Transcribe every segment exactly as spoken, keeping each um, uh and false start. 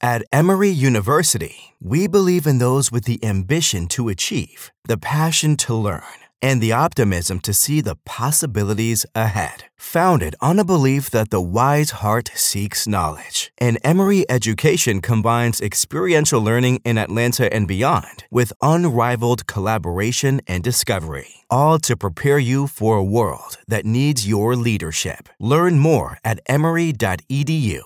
At Emory University, we believe in those with the ambition to achieve, the passion to learn, and the optimism to see the possibilities ahead. Founded on a belief that the wise heart seeks knowledge, and Emory education combines experiential learning in Atlanta and beyond with unrivaled collaboration and discovery, all to prepare you for a world that needs your leadership. Learn more at emory dot e d u.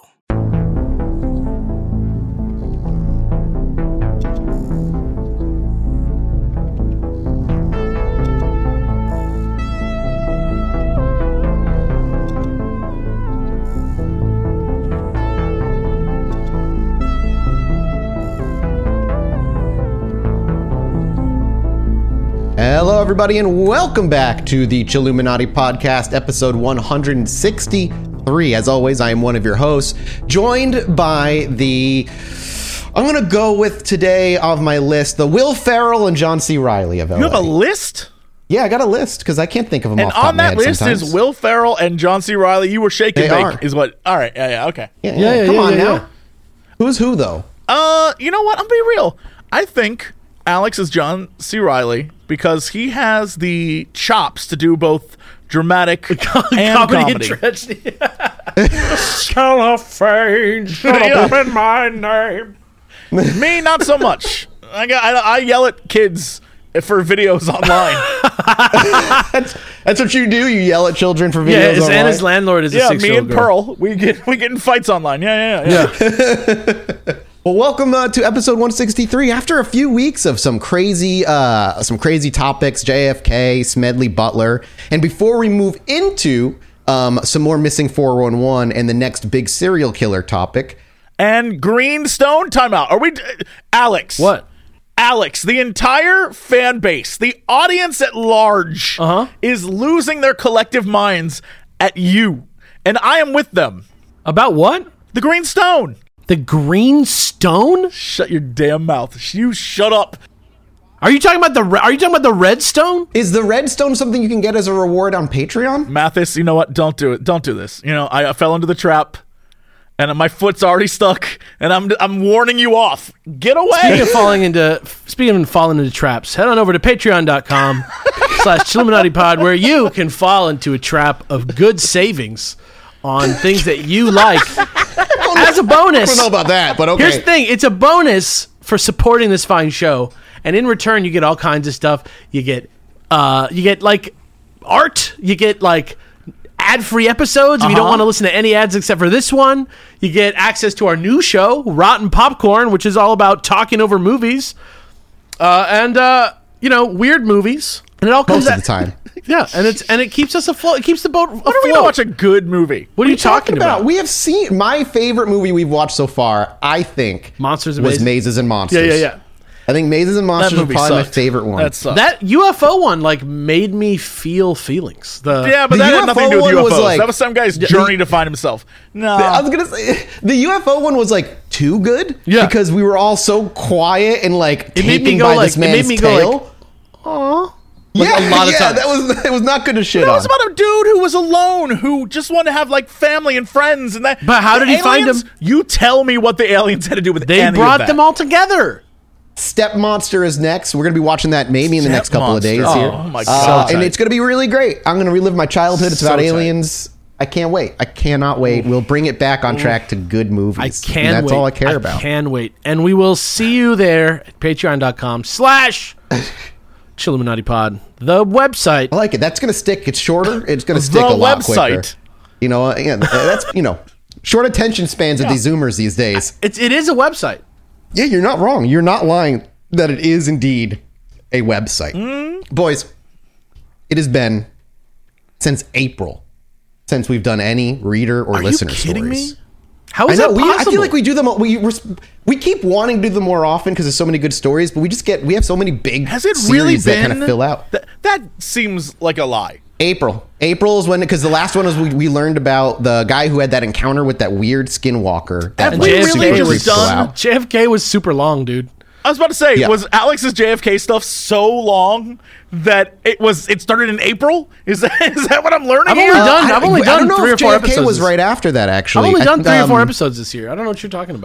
Hello, everybody, and welcome back to the Chilluminati Podcast, episode one hundred sixty-three. As always, I am one of your hosts, joined by the, I'm going to go with today of my list, the Will Ferrell and John C. Reilly of L A. You have a list? Yeah, I got a list, because I can't think of them and off the top of my head And on that list sometimes. is Will Ferrell and John C. Reilly. You were shaking They bake, are. is what, all right, yeah, yeah, okay. Yeah, Yeah, yeah, yeah, come yeah, on yeah, now. yeah. Who's who, though? Uh, you know what, I'm being real. I think Alex is John C. Reilly because he has the chops to do both dramatic and comedy. comedy, and tragedy. Cellophane, shut up in my name. Me, not so much. I, got, I, I yell at kids for videos online. that's, that's what you do? You yell at children for videos Yeah, his, online? and his landlord is a yeah, me six-year-old and girl. Pearl, we get we get in fights online. Yeah, yeah, yeah. yeah. Well, welcome uh, to episode one sixty-three. After a few weeks of some crazy, uh, some crazy topics, J F K, Smedley Butler, and before we move into um, some more missing four one one and the next big serial killer topic, And Greenstone timeout. Are we, Alex? What? Alex, the entire fan base, the audience at large, Uh-huh. is losing their collective minds at you, and I am with them. About what? The Green Stone. The Green Stone? Shut your damn mouth. You shut up. Are you talking about the re- Are you talking about the Redstone? is the Redstone something you can get as a reward on Patreon? Mathis, you know what? Don't do it. Don't do this. You know, I, I fell into the trap, and my foot's already stuck, and I'm I'm warning you off. Get away. Speaking of falling into speaking of falling into traps, head on over to patreon dot com slash Chilluminati Pod, where you can fall into a trap of good savings on things that you like. As a bonus. I don't know about that, but okay. Here's the thing. It's a bonus for supporting this fine show. And in return, you get all kinds of stuff. You get, uh, you get like art. You get like ad-free episodes. If you don't Uh-huh. want to listen to any ads except for this one, you get access to our new show, Rotten Popcorn, which is all about talking over movies. Uh, and, uh, you know, weird movies. And it all comes Most of at- the time. Yeah, and it's and it keeps us afloat. It keeps the boat afloat. When are we gonna watch a good movie? What are you talking about? We have seen my favorite movie we've watched so far. I think Monsters and was Mazes. Mazes and Monsters. Yeah, yeah, yeah. I think Mazes and That Monsters is movie probably my sucked. favorite one. That sucked. That U F O one like made me feel feelings. The yeah, but The that U F O had nothing to do with one U F Os. was like- that was some guy's journey to find himself. No. I was gonna say the U F O one was like too good, Yeah. because we were all so quiet and like It made me taken go by like- this it made man's me go tail. like, Aw. yeah, Like, a lot of yeah, times. that was it was not good to shit It on. was about a dude who was alone, who just wanted to have like family and friends, and that. But how the did he find aliens- them? You tell me what the aliens had to do with They any brought of that. them all together. Step Monster is next. We're gonna be watching that maybe in the Step next couple of days Monster. here. Oh my Uh, God. and it's gonna be really great. I'm gonna relive my childhood. It's So about tight. aliens. I can't wait. I cannot wait. We'll bring it back on track to good movies. I can And that's wait. all I care about. I can wait. And we will see you there at patreon dot com slash Chilluminati Pod. The website. I like it. That's gonna stick. It's shorter. It's gonna The stick a lot website. quicker. You know, uh, yeah, that's you know, short attention spans of these Zoomers these days. It's it is a website. Yeah, you're not wrong. You're not lying that it is indeed a website. Mm. Boys, it has been since April since we've done any reader or Are you listener kidding stories. me? How I is know. that We, possible? I feel like we do them. We we we keep wanting to do them more often because there's so many good stories, but we just get we have so many big Has it series really that been? kind of fill out. Th- that seems like a lie. April. April is when, because the last one was we, we learned about the guy who had that encounter with that weird skinwalker. That Have like, we J F K really super just freaks people done- out. J F K was super long, dude. I was about to say, Yeah. was Alex's J F K stuff so long that it was it started in April? Is that is that what I'm learning I've here? only done- I- I've only I done don't know three if or four J F K episodes was this- right after that, actually. I've only I done think, three or four um, episodes this year. I don't know what you're talking about.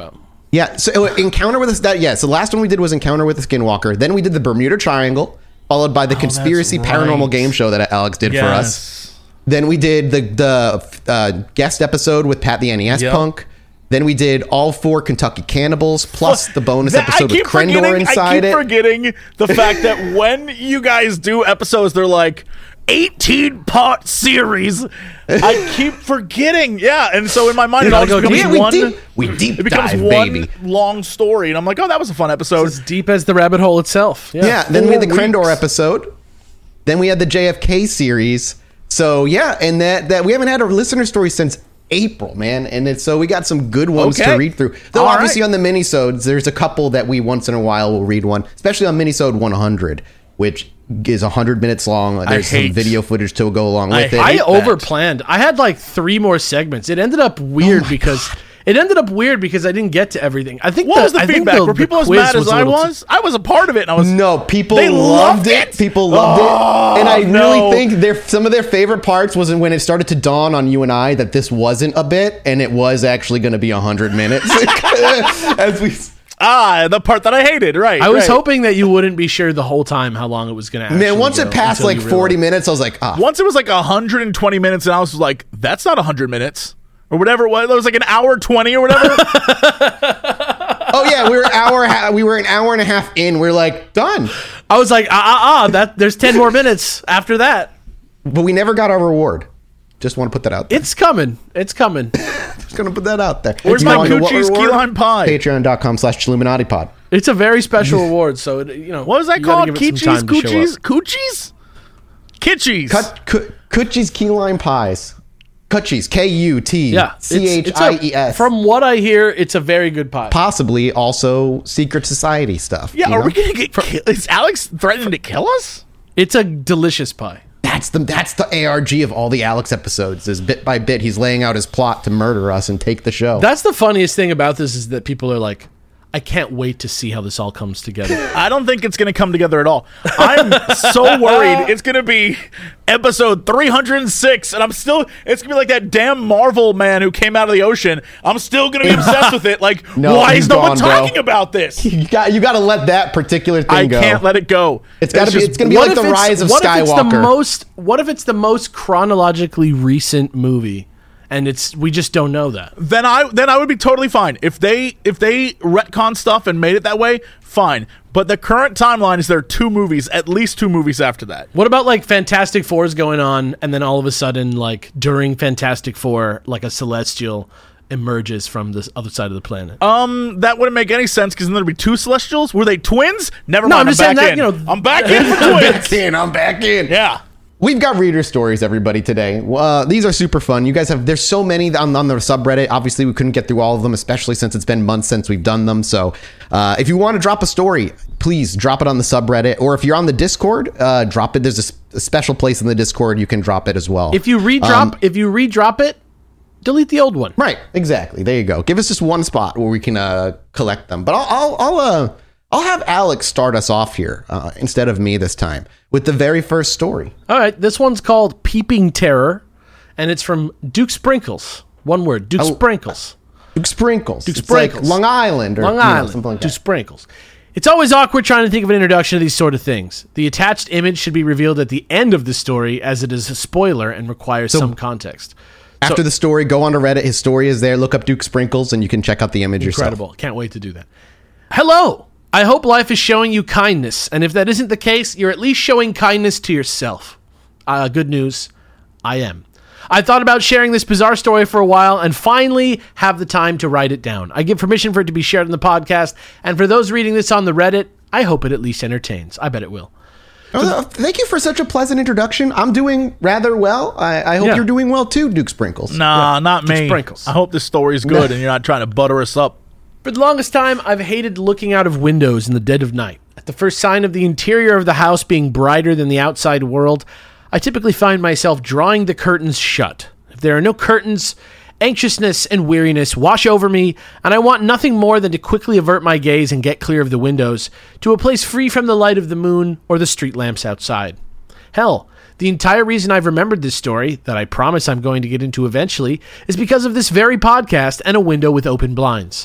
Yeah, so Encounter with a that yeah. So the last one we did was Encounter with a Skinwalker. Then we did the Bermuda Triangle, followed by the Oh, Conspiracy that's Paranormal right. Game Show that Alex did for us. Yes. Then we did the the uh, guest episode with Pat the N E S Yep. Punk. Then we did all four Kentucky Cannibals plus the bonus That- episode with Krendor forgetting- inside I keep it. forgetting the fact that when you guys do episodes, they're like eighteen part series. I keep forgetting. Yeah, and so in my mind, it all just gotta go becomes we, we one. deep, we deep it becomes dive, one baby. long story, and I'm like, oh, that was a fun episode. As deep as the rabbit hole itself. Yeah. Yeah, then we had the Four Krendor weeks. episode. Then we had the J F K series. So yeah, and that that we haven't had a listener story since April, man. And it's, so we got some good ones Okay. to read through. Though All obviously right. on the minisodes, there's a couple that we once in a while will read one, especially on minisode one hundred, which is one hundred minutes long. There's some hate- video footage to go along I with it. I hate that. overplanned. I had like three more segments. It ended up weird Oh because it ended up weird because I didn't get to everything. I think What the, was the I think feedback? the- Were the people as quiz mad as a I little too- was? I was a part of it, and I was No, people They loved loved it. it? People loved Oh, it. And I really no. think their some of their favorite parts was when it started to dawn on you and I that this wasn't a bit and it was actually going to be one hundred minutes. As we ah the part that I hated. Right. I was right. hoping that you wouldn't be sure the whole time how long it was going to Man, once it passed like forty minutes, I was like, ah. Once it was like one hundred twenty minutes, and I was like, that's not one hundred minutes. Or whatever it was. It was like an hour twenty or whatever. Oh yeah, we were hour ha- we were an hour and a half in. We're like, done. I was like, ah, ah, ah, that, there's ten more minutes after that. But we never got our reward. Just want to put that out there. It's coming. It's coming. Just going to put that out there. Where's You my wanna know what Coochie's key reward? lime pie? Patreon.com slash Chilluminati It's a very special reward. So, it, you know. What was that you gotta called? give it some Kichis? time to show Coochies? up. Coochies? Kitchies. Cut, Cu- Coochie's Key Lime Pies. Coochies. K U T Yeah. C H it's- I it's a- E S. From what I hear, it's a very good pie. Possibly also secret society stuff. Yeah, you are know? we going to get killed? Is Alex threatening to kill us? It's a delicious pie. That's the that's the A R G of all the Alex episodes. Is bit by bit he's laying out his plot to murder us and take the show. That's the funniest thing about this is that people are like, I can't wait to see how this all comes together. I don't think it's going to come together at all. I'm so worried it's going to be episode three hundred six, and I'm still, it's going to be like that damn Marvel man who came out of the ocean. I'm still going to be obsessed with it. Like, No, why he's is no one gone, bro. talking about this? you got you got to let that particular thing I go. can't let it go. It's gotta be- just- it's gonna be What like if the it's- rise of what If it's the Skywalker. most, what if it's the most chronologically recent movie, and it's we just don't know that? then I then I would be totally fine if they if they retcon stuff and made it that way. Fine, but the current timeline is there are two movies, at least two movies after that. What about like Fantastic Four is going on, and then all of a sudden, like during Fantastic Four, like a celestial emerges from this other side of the planet? Um, that wouldn't make any sense because then there'd be two Celestials. Were they twins? Never No, mind. I'm just back saying that, in. you know- I'm back in for I'm twins. back in. I'm back in. Yeah. We've got reader stories, everybody, today. Uh, these are super fun. You guys have, there's so many on, on the subreddit. Obviously, we couldn't get through all of them, especially since it's been months since we've done them. So uh, if you want to drop a story, please drop it on the subreddit. Or if you're on the Discord, uh, drop it. There's a, s- a special place in the Discord. You can drop it as well. If you redrop, Um, if you redrop it, delete the old one. Right, exactly. There you go. Give us just one spot where we can uh, collect them. But I'll I'll I'll, uh, I'll have Alex start us off here uh, instead of me this time with the very first story. All right, this one's called Peeping Terror, and it's from Duke Sprinkles. One word, Duke Oh. Sprinkles. Duke Sprinkles. Duke It's Sprinkles. like Long Island or Long you know, Island, something like Duke that. Sprinkles. It's always awkward trying to think of an introduction to these sort of things. The attached image should be revealed at the end of the story, as it is a spoiler and requires some context. After the story, go on to Reddit. His story is there. Look up Duke Sprinkles, and you can check out the image Incredible. yourself. Can't wait to do that. Hello. I hope life is showing you kindness, and if that isn't the case, you're at least showing kindness to yourself. Uh, good news, I am. I thought about sharing this bizarre story for a while and finally have the time to write it down. I give permission for it to be shared on the podcast, and for those reading this on the Reddit, I hope it at least entertains. I bet it will. Oh, thank you for such a pleasant introduction. I'm doing rather well. I, I hope Yeah. you're doing well too, Duke Sprinkles. Nah, not me. Sprinkles. I hope this story is good and you're not trying to butter us up. For the longest time, I've hated looking out of windows in the dead of night. At the first sign of the interior of the house being brighter than the outside world, I typically find myself drawing the curtains shut. If there are no curtains, anxiousness and weariness wash over me, and I want nothing more than to quickly avert my gaze and get clear of the windows, to a place free from the light of the moon or the street lamps outside. Hell, the entire reason I've remembered this story, that I promise I'm going to get into eventually, is because of this very podcast and a window with open blinds.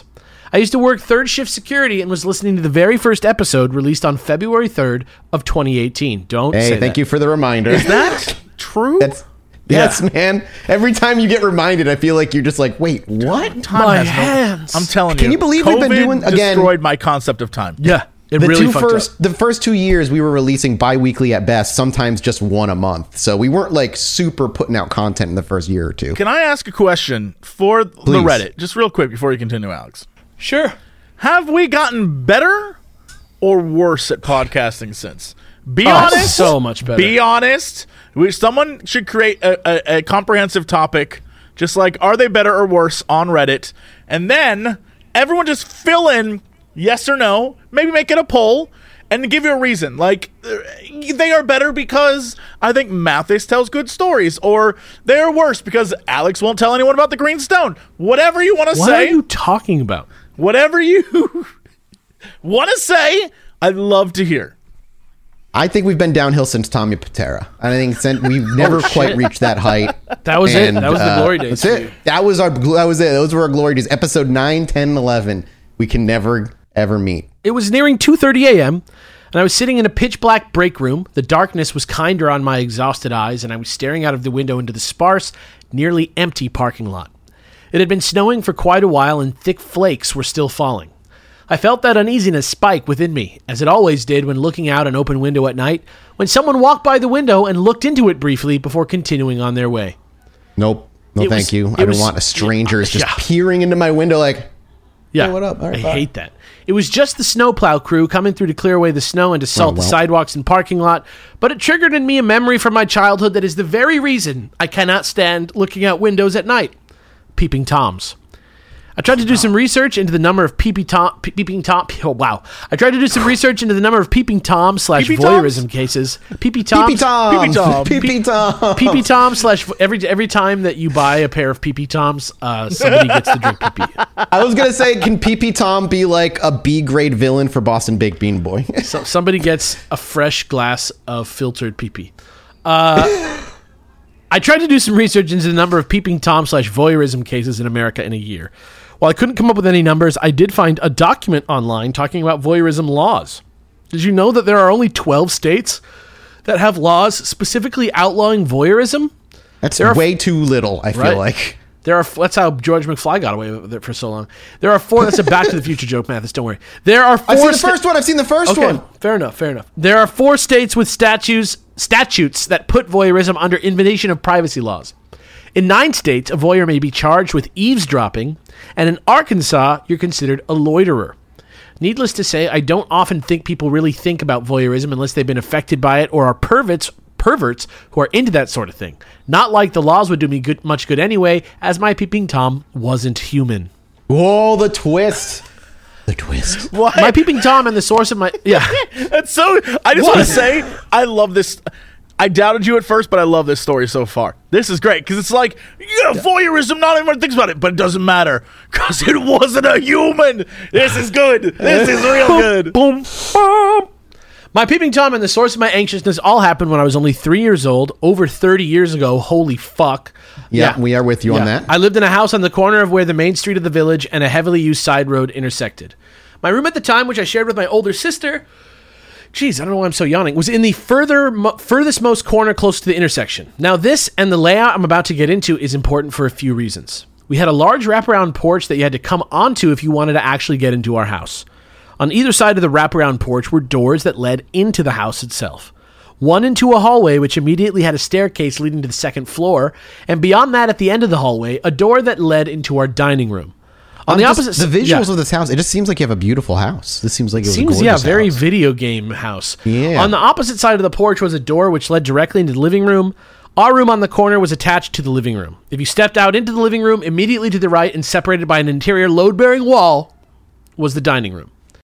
I used to work third shift security and was listening to the very first episode released on February third of twenty eighteen. Don't Hey, say thank that. you for the reminder. Is that true? That's yes, man. Every time you get reminded, I feel like you're just like, wait, what? Time My has no- hands. I'm telling you. Can you believe COVID we've been doing- again- destroyed my concept of time. Yeah, it The really two fucked first, up. the first two years, we were releasing bi-weekly at best, sometimes just one a month. So we weren't like super putting out content in the first year or two. Can I ask a question for the Please. Reddit? Just real quick before you continue, Alex. Sure. Have we gotten better or worse at podcasting since? Be Oh, honest. so much better. Be honest. We, someone should create a, a, a comprehensive topic, just like are they better or worse on Reddit, and then everyone just fill in yes or no. Maybe make it a poll and give you a reason. Like uh, they are better because I think Mathis tells good stories, or they are worse because Alex won't tell anyone about the Green Stone. Whatever you want to What say. are you talking about? Whatever you want to say, I'd love to hear. I think we've been downhill since Tommy Patera. I think since we've never Oh, quite shit. reached that height. That was And, it. That was the uh, glory days. That's for you. it. That was our. That was it. Those were our glory days. Episode nine, ten, eleven. We can never ever meet. It was nearing two thirty a.m., and I was sitting in a pitch-black break room. The darkness was kinder on my exhausted eyes, and I was staring out of the window into the sparse, nearly empty parking lot. It had been snowing for quite a while, and thick flakes were still falling. I felt that uneasiness spike within me, as it always did when looking out an open window at night, when someone walked by the window and looked into it briefly before continuing on their way. Nope. No, It thank was- you. it I don't was- want a stranger just Yeah. peering into my window like, Yeah, Hey, what up? All right, I bye. hate that. It was just the snowplow crew coming through to clear away the snow and to salt Oh, the well. sidewalks and parking lot, but it triggered in me a memory from my childhood that is the very reason I cannot stand looking out windows at night. Peeping Toms. I tried to do some research into the number of peeping tom, pe- peeping tom. Oh wow! I tried to do some research into the number of peeping tom slash Peepee voyeurism toms? cases. Peepee tom. Pee-pee Tom. Pee-pee Tom. Pee-pee Tom. Peepee tom slash every every time that you buy a pair of peepee toms, uh, somebody gets to drink peepee. I was gonna say, can Pee-pee Tom be like a B grade villain for Boston Baked Bean Boy? So somebody gets a fresh glass of filtered pee-pee. Uh, I tried to do some research into the number of peeping tom slash voyeurism cases in America in a year. While I couldn't come up with any numbers, I did find a document online talking about voyeurism laws. Did you know that there are only twelve states that have laws specifically outlawing voyeurism? That's There are- way too little, I feel Right. like. There are. That's how George McFly got away with it for so long. There are four. That's a Back to the Future joke, Mathis. Don't worry. There are four. I've seen the sta- first one. I've seen the first Okay, one. fair enough, fair enough. There are four states with statutes statutes that put voyeurism under invasion of privacy laws. In nine states, a voyeur may be charged with eavesdropping, and in Arkansas, you're considered a loiterer. Needless to say, I don't often think people really think about voyeurism unless they've been affected by it or are perverts perverts who are into that sort of thing. Not like the laws would do me good, much good anyway, as my peeping Tom wasn't human. Whoa, the twist. The twist. Why? My peeping Tom and the source of my... Yeah. That's so. I just want to say, I love this. I doubted you at first, but I love this story so far. This is great because it's like, yeah, voyeurism. Not everyone thinks about it, but it doesn't matter because it wasn't a human. This is good. This is real good. Boom, boom. My peeping Tom and the source of my anxiousness all happened when I was only three years old, over thirty years ago. Holy fuck. Yeah, we are with you on Yeah. that. I lived in a house on the corner of where the main street of the village and a heavily used side road intersected. My room at the time, which I shared with my older sister, geez, I don't know why I'm so yawning, was in the further, mo- furthest most corner close to the intersection. Now, this and the layout I'm about to get into is important for a few reasons. We had a large wraparound porch that you had to come onto if you wanted to actually get into our house. On either side of the wraparound porch were doors that led into the house itself. One into a hallway, which immediately had a staircase leading to the second floor, and beyond that, at the end of the hallway, a door that led into our dining room. On the Just opposite the s- visuals yeah. of this house, it just seems like you have a beautiful house. This seems like it was Seems a yeah, gorgeous very house. video game house. Yeah. On the opposite side of the porch was a door which led directly into the living room. Our room on the corner was attached to the living room. If you stepped out into the living room, immediately to the right and separated by an interior load-bearing wall was the dining room.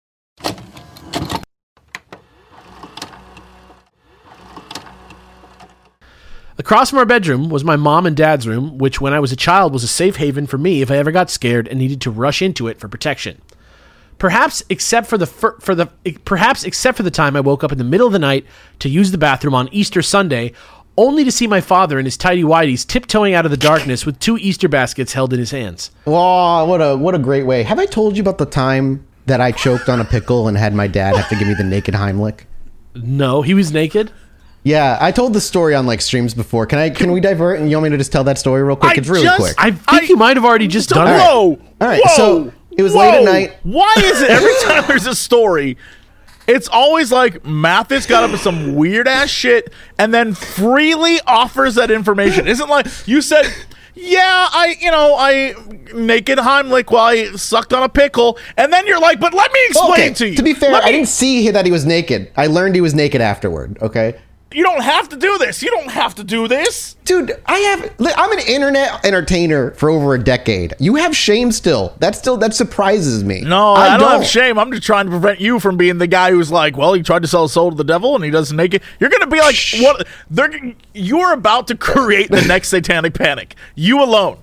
Across from our bedroom was my mom and dad's room, which when I was a child was a safe haven for me if I ever got scared and needed to rush into it for protection. Perhaps except for the fir- for the perhaps except for the time I woke up in the middle of the night to use the bathroom on Easter Sunday, only to see my father in his tighty-whities tiptoeing out of the darkness with two Easter baskets held in his hands. Oh, what a what a great way. Have I told you about the time that I choked on a pickle and had my dad have to give me the naked Heimlich? No, he was naked? Yeah, I told the story on like streams before. Can I? Can we divert and you want me to just tell that story real quick? I It's really just- quick. I think I- you might have already just done All it. right. Whoa! All right, Whoa! so it was Whoa! late at night. Why is it every time there's a story, it's always like Mathis got up with some weird ass shit and then freely offers that information? Isn't like you said, yeah, I, you know, I naked Heimlich while I sucked on a pickle, and then you're like, but let me explain Okay, to you. to be fair, Let I me- didn't see that he was naked. I learned he was naked afterward. Okay. You don't have to do this. You don't have to do this. Dude, I have. I'm an internet entertainer for over a decade. You have shame still. That still that surprises me. No, I, don't, have shame. I'm just trying to prevent you from being the guy who's like, well, he tried to sell his soul to the devil and he doesn't naked. You're going to be like, what? They're you're about to create the next satanic panic. You alone.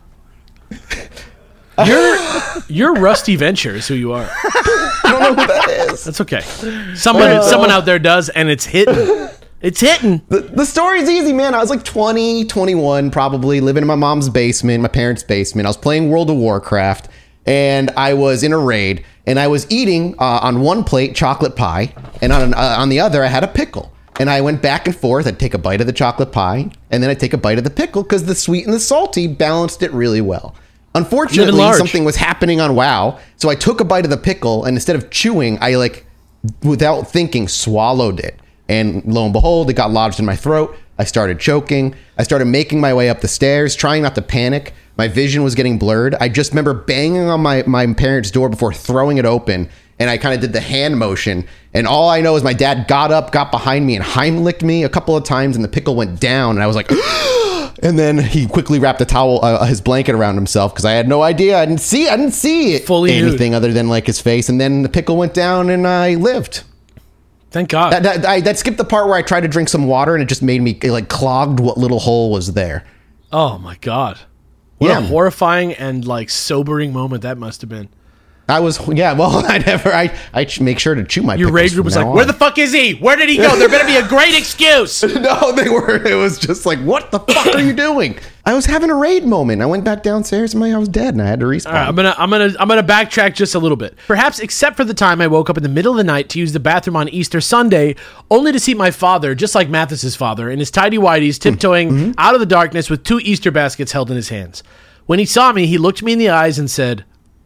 You're you're Rusty Venture is who you are. I don't know who that is. That's okay. Someone someone out there does, and it's hitting. It's hitting. The, the story's easy, man. I was like twenty, twenty-one, probably living in my mom's basement, my parents' basement. I was playing World of Warcraft, and I was in a raid, and I was eating uh, on one plate chocolate pie, and on an, uh, on the other I had a pickle. And I went back and forth. I'd take a bite of the chocolate pie, and then I'd take a bite of the pickle because the sweet and the salty balanced it really well. Unfortunately, large. something was happening on WoW, so I took a bite of the pickle, and instead of chewing, I like, without thinking, swallowed it. And lo and behold, it got lodged in my throat. I started choking. I started making my way up the stairs, trying not to panic. My vision was getting blurred. I just remember banging on my, my parents' door before throwing it open. And I kind of did the hand motion. And all I know is my dad got up, got behind me, and Heimlicked me a couple of times. And the pickle went down. And I was like, and then he quickly wrapped a towel, uh, his blanket around himself because I had no idea. I didn't see, I didn't see it, Fully anything other than like his face. And then the pickle went down, and I lived. Thank God. That, that, I, that skipped the part where I tried to drink some water and it just made me, it like clogged what little hole was there. Oh my God. What Yeah. a horrifying and like sobering moment that must have been. I was, yeah, well, I never, I, I ch- make sure to chew my Your pickles raid group from was now like, on. where the fuck is he? Where did he go? There better be a great excuse. No, they were, it was just like, what the fuck are you doing? I was having a raid moment. I went back downstairs and my, I was dead and I had to respawn. All right, I'm gonna, I'm gonna, I'm gonna backtrack just a little bit. Perhaps, except for the time I woke up in the middle of the night to use the bathroom on Easter Sunday, only to see my father, just like Mathis's father, in his tidy whities, tiptoeing Mm-hmm. out of the darkness with two Easter baskets held in his hands. When he saw me, he looked me in the eyes and said,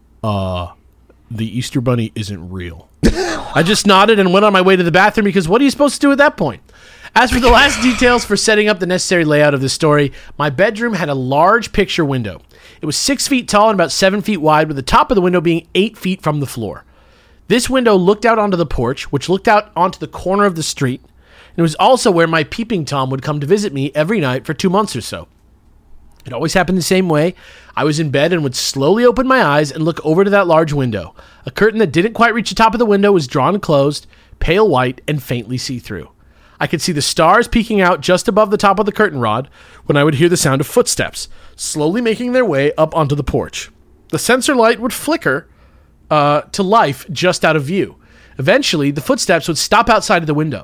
"Uh, the Easter Bunny isn't real." I just nodded and went on my way to the bathroom because what are you supposed to do at that point? As for the last details for setting up the necessary layout of this story, my bedroom had a large picture window. It was six feet tall and about seven feet wide, with the top of the window being eight feet from the floor. This window looked out onto the porch, which looked out onto the corner of the street. And it was also where my peeping Tom would come to visit me every night for two months or so. It always happened the same way. I was in bed and would slowly open my eyes and look over to that large window. A curtain that didn't quite reach the top of the window was drawn closed, pale white, and faintly see-through. I could see the stars peeking out just above the top of the curtain rod when I would hear the sound of footsteps, slowly making their way up onto the porch. The sensor light would flicker uh, to life just out of view. Eventually, the footsteps would stop outside of the window.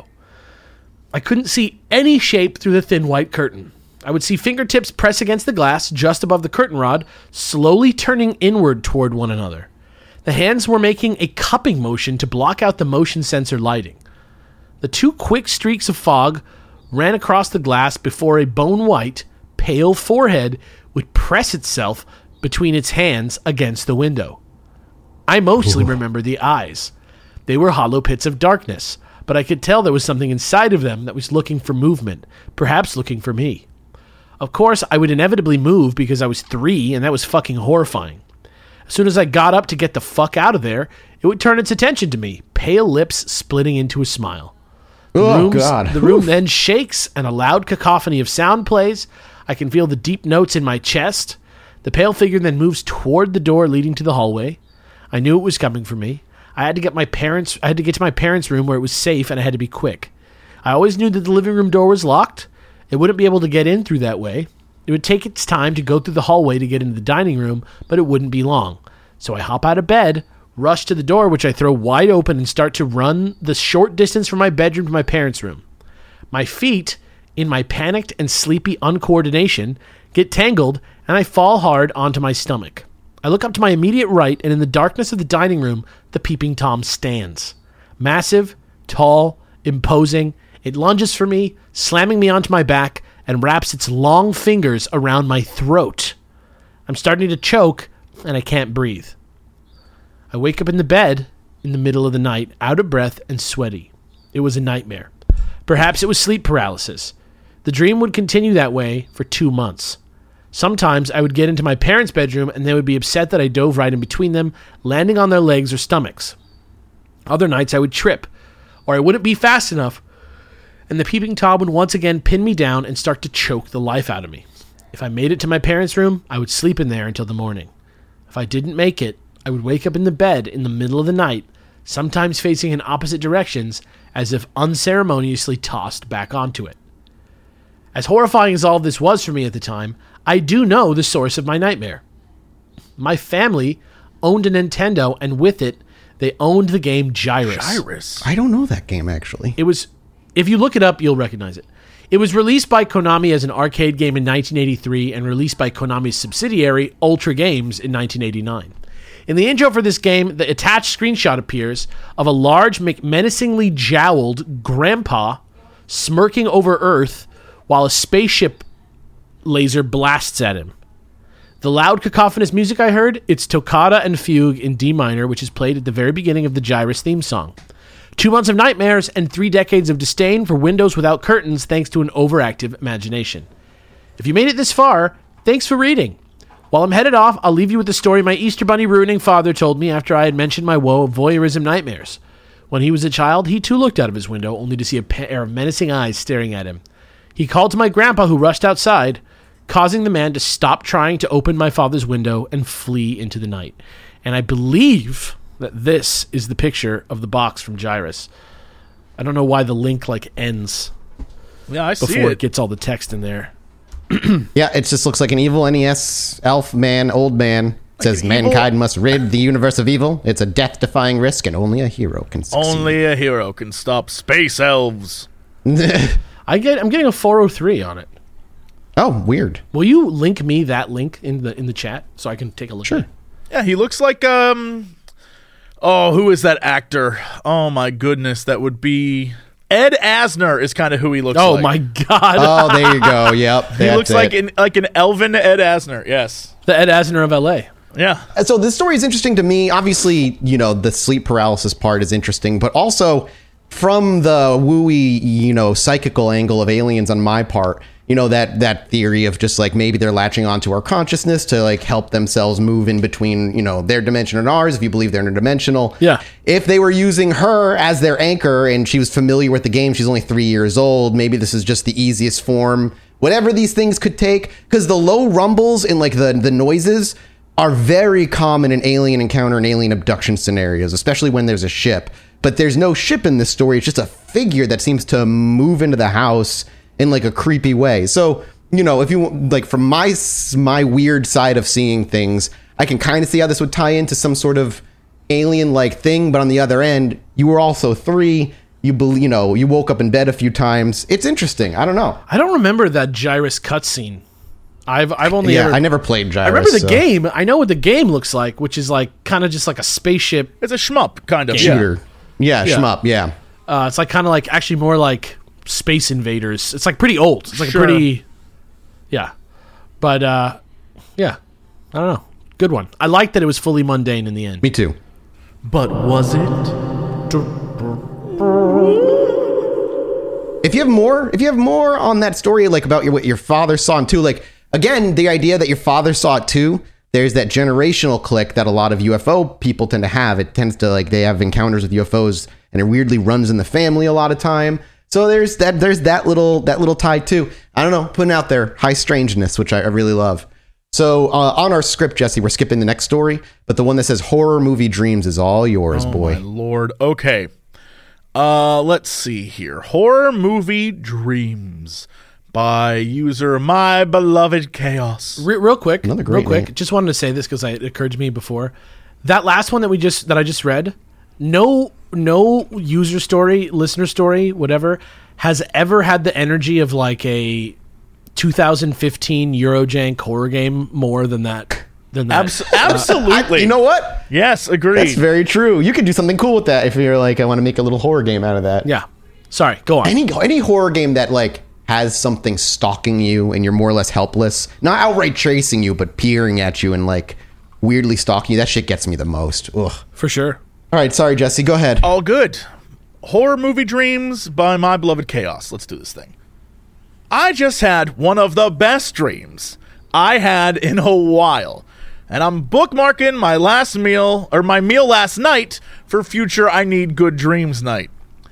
I couldn't see any shape through the thin white curtain. I would see fingertips press against the glass just above the curtain rod, slowly turning inward toward one another. The hands were making a cupping motion to block out the motion sensor lighting. The two quick streaks of fog ran across the glass before a bone-white, pale forehead would press itself between its hands against the window. I mostly Ooh. remember the eyes. They were hollow pits of darkness, but I could tell there was something inside of them that was looking for movement, perhaps looking for me. Of course, I would inevitably move because I was three, and that was fucking horrifying. As soon as I got up to get the fuck out of there, it would turn its attention to me, pale lips splitting into a smile. The Oh, room's- God. The room then shakes, and a loud cacophony of sound plays. I can feel the deep notes in my chest. The pale figure then moves toward the door leading to the hallway. I knew it was coming for me. I had to get my parents. I had to get to my parents' room where it was safe, and I had to be quick. I always knew that the living room door was locked. It wouldn't be able to get in through that way. It would take its time to go through the hallway to get into the dining room, but it wouldn't be long. So I hop out of bed, rush to the door, which I throw wide open, and start to run the short distance from my bedroom to my parents' room. My feet in my panicked and sleepy uncoordination, get tangled, and I fall hard onto my stomach. I look up to my immediate right, and in the darkness of the dining room, the peeping Tom stands. Massive, tall, imposing, it lunges for me, slamming me onto my back, and wraps its long fingers around my throat. I'm starting to choke, and I can't breathe. I wake up in the bed in the middle of the night, out of breath and sweaty. It was a nightmare. Perhaps it was sleep paralysis. The dream would continue that way for two months. Sometimes I would get into my parents' bedroom and they would be upset that I dove right in between them, landing on their legs or stomachs. Other nights I would trip, or I wouldn't be fast enough, and the peeping Tom would once again pin me down and start to choke the life out of me. If I made it to my parents' room, I would sleep in there until the morning. If I didn't make it, I would wake up in the bed in the middle of the night, sometimes facing in opposite directions, as if unceremoniously tossed back onto it. As horrifying as all of this was for me at the time, I do know the source of my nightmare. My family owned a Nintendo, and with it, they owned the game Gyruss. Gyruss. I don't know that game, actually. It was, if you look it up, you'll recognize it. It was released by Konami as an arcade game in nineteen eighty-three and released by Konami's subsidiary, Ultra Games, in nineteen eighty-nine. In the intro for this game, the attached screenshot appears of a large, menacingly jowled grandpa smirking over Earth while a spaceship laser blasts at him. The loud, cacophonous music I heard, it's Toccata and Fugue in D minor, which is played at the very beginning of the Gyruss theme song. Two months of nightmares and three decades of disdain for windows without curtains thanks to an overactive imagination. If you made it this far, thanks for reading. While I'm headed off, I'll leave you with the story my Easter Bunny ruining father told me after I had mentioned my woe of voyeurism nightmares. When he was a child, he too looked out of his window, only to see a pair of menacing eyes staring at him. He called to my grandpa, who rushed outside, causing the man to stop trying to open my father's window and flee into the night. And I believe that this is the picture of the box from Gyruss. I don't know why the link like ends Yeah, I see before it. it gets all the text in there. Yeah, it just looks like an evil N E S elf man, old man. It says an evil- mankind must rid the universe of evil. It's a death-defying risk, and only a hero can succeed. Only a hero can stop space elves. I get I'm getting a four oh three on it. Oh, weird. Will you link me that link in the in the chat so I can take a look Sure. at it? Yeah, he looks like um oh, who is that actor? Oh my goodness, that would be Ed Asner is kind of who he looks Oh like. my god. Oh, there you go. Yep. He looks like an like an elven Ed Asner. Yes. The Ed Asner of L A. Yeah. So this story is interesting to me. Obviously, you know, the sleep paralysis part is interesting, but also from the wooey, you know, psychical angle of aliens on my part, you know, that that theory of just like maybe they're latching onto our consciousness to like help themselves move in between, you know, their dimension and ours, if you believe they're interdimensional. Yeah. If they were using her as their anchor and she was familiar with the game, she's only three years old, maybe this is just the easiest form, whatever these things could take, because the low rumbles and like the, the noises are very common in alien encounter and alien abduction scenarios, especially when there's a ship. But there's no ship in this story. It's just a figure that seems to move into the house in like a creepy way. So, you know, if you like from my my weird side of seeing things, I can kind of see how this would tie into some sort of alien like thing. But on the other end, you were also three. You believe, you know, you woke up in bed a few times. It's interesting. I don't know. I don't remember that Gyruss cutscene. I've I've only Yeah, ever, I never played Gyruss. I remember the so. game. I know what the game looks like, which is like kind of just like a spaceship. It's a shmup kind of. shooter. Yeah, Yeah. shmup. Yeah. Uh, it's like kind of like actually more like Space Invaders. It's like pretty old. It's like Sure. a pretty, yeah. But uh, yeah, I don't know. Good one. I like that it was fully mundane in the end. Me too. But was it? If you have more, if you have more on that story, like about your, what your father saw it too, like again, the idea that your father saw it too, there's that generational click that a lot of U F O people tend to have. It tends to like, they have encounters with U F Os and it weirdly runs in the family a lot of time. So there's that, there's that little, that little tie too. I don't know, putting out there high strangeness, which I, I really love. So uh, on our script, Jesse, we're skipping the next story, but the one that says horror movie dreams is all yours, Oh boy. my lord. Okay. Uh, let's see here. Horror movie dreams by user My Beloved Chaos. Re- real quick, Another real great quick. name. Just wanted to say this because it occurred to me before. That last one that we just that I just read, no, no user story, listener story, whatever, has ever had the energy of like a two thousand fifteen Eurojank horror game more than that. Than that. Abs- absolutely. I- you know what? Yes, agreed. That's very true. You could do something cool with that if you're like, I want to make a little horror game out of that. Yeah. Sorry, go on. Any any horror game that like has something stalking you and you're more or less helpless, not outright chasing you, but peering at you and like weirdly stalking you. That shit gets me the most. Ugh. For sure. All right, sorry, Jesse. Go ahead. All good. Horror movie dreams by my beloved Chaos. Let's do this thing. I just had one of the best dreams I had in a while. And I'm bookmarking my last meal, or my meal last night, for future I Need Good Dreams night.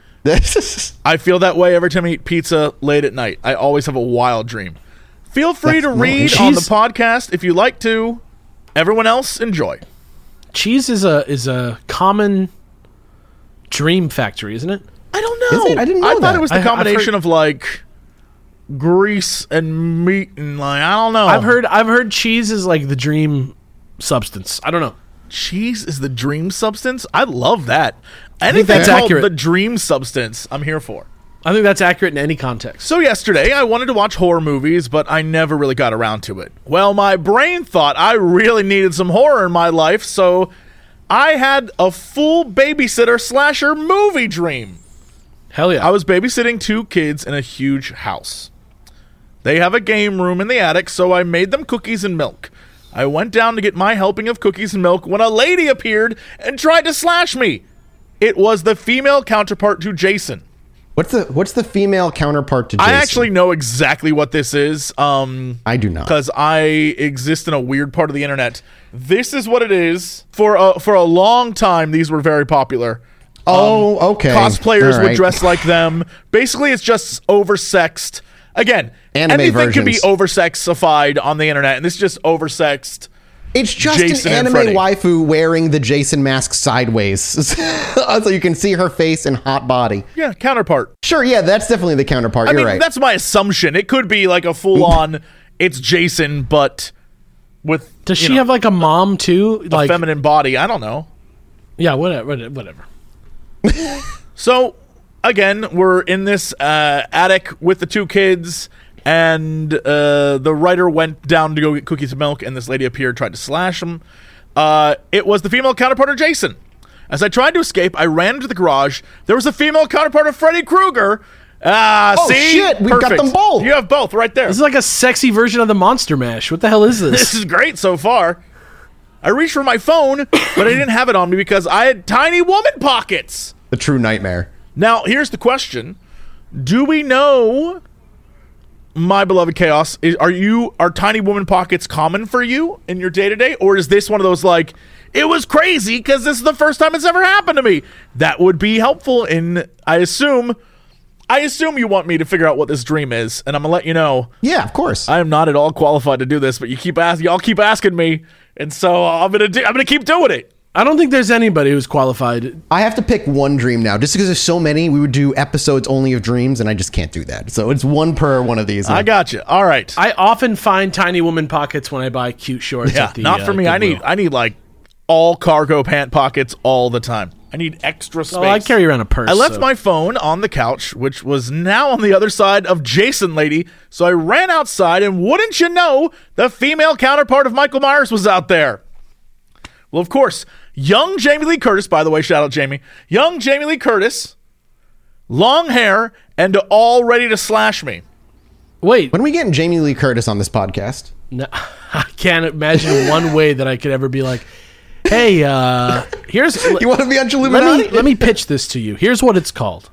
I feel that way every time I eat pizza late at night. I always have a wild dream. Feel free That's to read nice. on the She's- podcast if you like to. Everyone else, enjoy. Cheese is a is a common dream factory, isn't it? I don't know. Is it? I didn't know I thought that. it was the I- I've combination heard- of like grease and meat and like I don't know. I've heard I've heard cheese is like the dream substance. I don't know. cheese is the dream substance. I love that. Anything that's called accurate. the dream substance, I'm here for. I think that's accurate in any context. So yesterday, I wanted to watch horror movies, but I never really got around to it. Well, my brain thought I really needed some horror in my life, so I had a full babysitter slasher movie dream. Hell yeah. I was babysitting two kids in a huge house. They have a game room in the attic, so I made them cookies and milk. I went down to get my helping of cookies and milk when a lady appeared and tried to slash me. It was the female counterpart to Jason. What's the what's the female counterpart to Jason? I actually know exactly what this is. Um, I do not. because I exist in a weird part of the internet. This is what it is. For a, for a long time, these were very popular. Oh, okay. Cosplayers All would right. dress like them. Basically, it's just oversexed. Again, Anime anything can be versions. oversexified on the internet, and this is just oversexed. It's just Jason an and anime Freddy. waifu wearing the Jason mask sideways, so you can see her face and hot body. Yeah, counterpart. Sure, yeah, that's definitely the counterpart. I You're mean, right. that's my assumption. It could be like a full-on, it's Jason, but with Does you she know, have like a mom too? a Like feminine body. I don't know. yeah, whatever, whatever. So, again, we're in this uh, attic with the two kids, and uh, the writer went down to go get cookies and milk, and this lady appeared, tried to slash him. Uh, it was the female counterpart of Jason. As I tried to escape, I ran into the garage. There was a female counterpart of Freddy Krueger. Ah, Oh, see? shit, we've got Perfect. them both. You have both right there. This is like a sexy version of the Monster Mash. What the hell is This this? is great so far. I reached for my phone, but I didn't have it on me because I had tiny woman pockets. the true nightmare. Now, here's the question. Do we know, my beloved Chaos, is, are you are tiny woman pockets common for you in your day-to-day? Or is this one of those like, it was crazy because this is the first time it's ever happened to me? That would be helpful in, I assume, I assume you want me to figure out what this dream is, and I'm going to let you know. Yeah, of course. I am not at all qualified to do this, but you keep asking, y'all keep asking me, and so I'm gonna do, I'm gonna keep doing it. I don't think there's anybody who's qualified. I have to pick one dream now. Just because there's so many, we would do episodes only of dreams, and I just can't do that. So it's one per one of these. I got you. All right. I often find tiny woman pockets when I buy cute shorts. yeah, at the, not for uh, me. I need Goodwill. I need like all cargo pant pockets all the time. I need extra space. Oh, I carry around a purse. I left so- my phone on the couch, which was now on the other side of Jason Lady, so I ran outside, and wouldn't you know, the female counterpart of Michael Myers was out there. Well, of course, young Jamie Lee Curtis, by the way, shout out Jamie, young Jamie Lee Curtis, long hair, and all ready to slash me. Wait, When are we getting Jamie Lee Curtis on this podcast? no, I can't imagine one way that I could ever be like, hey, uh, here's You want to be on let Chilluminati? me let me pitch this to you. Here's what it's called.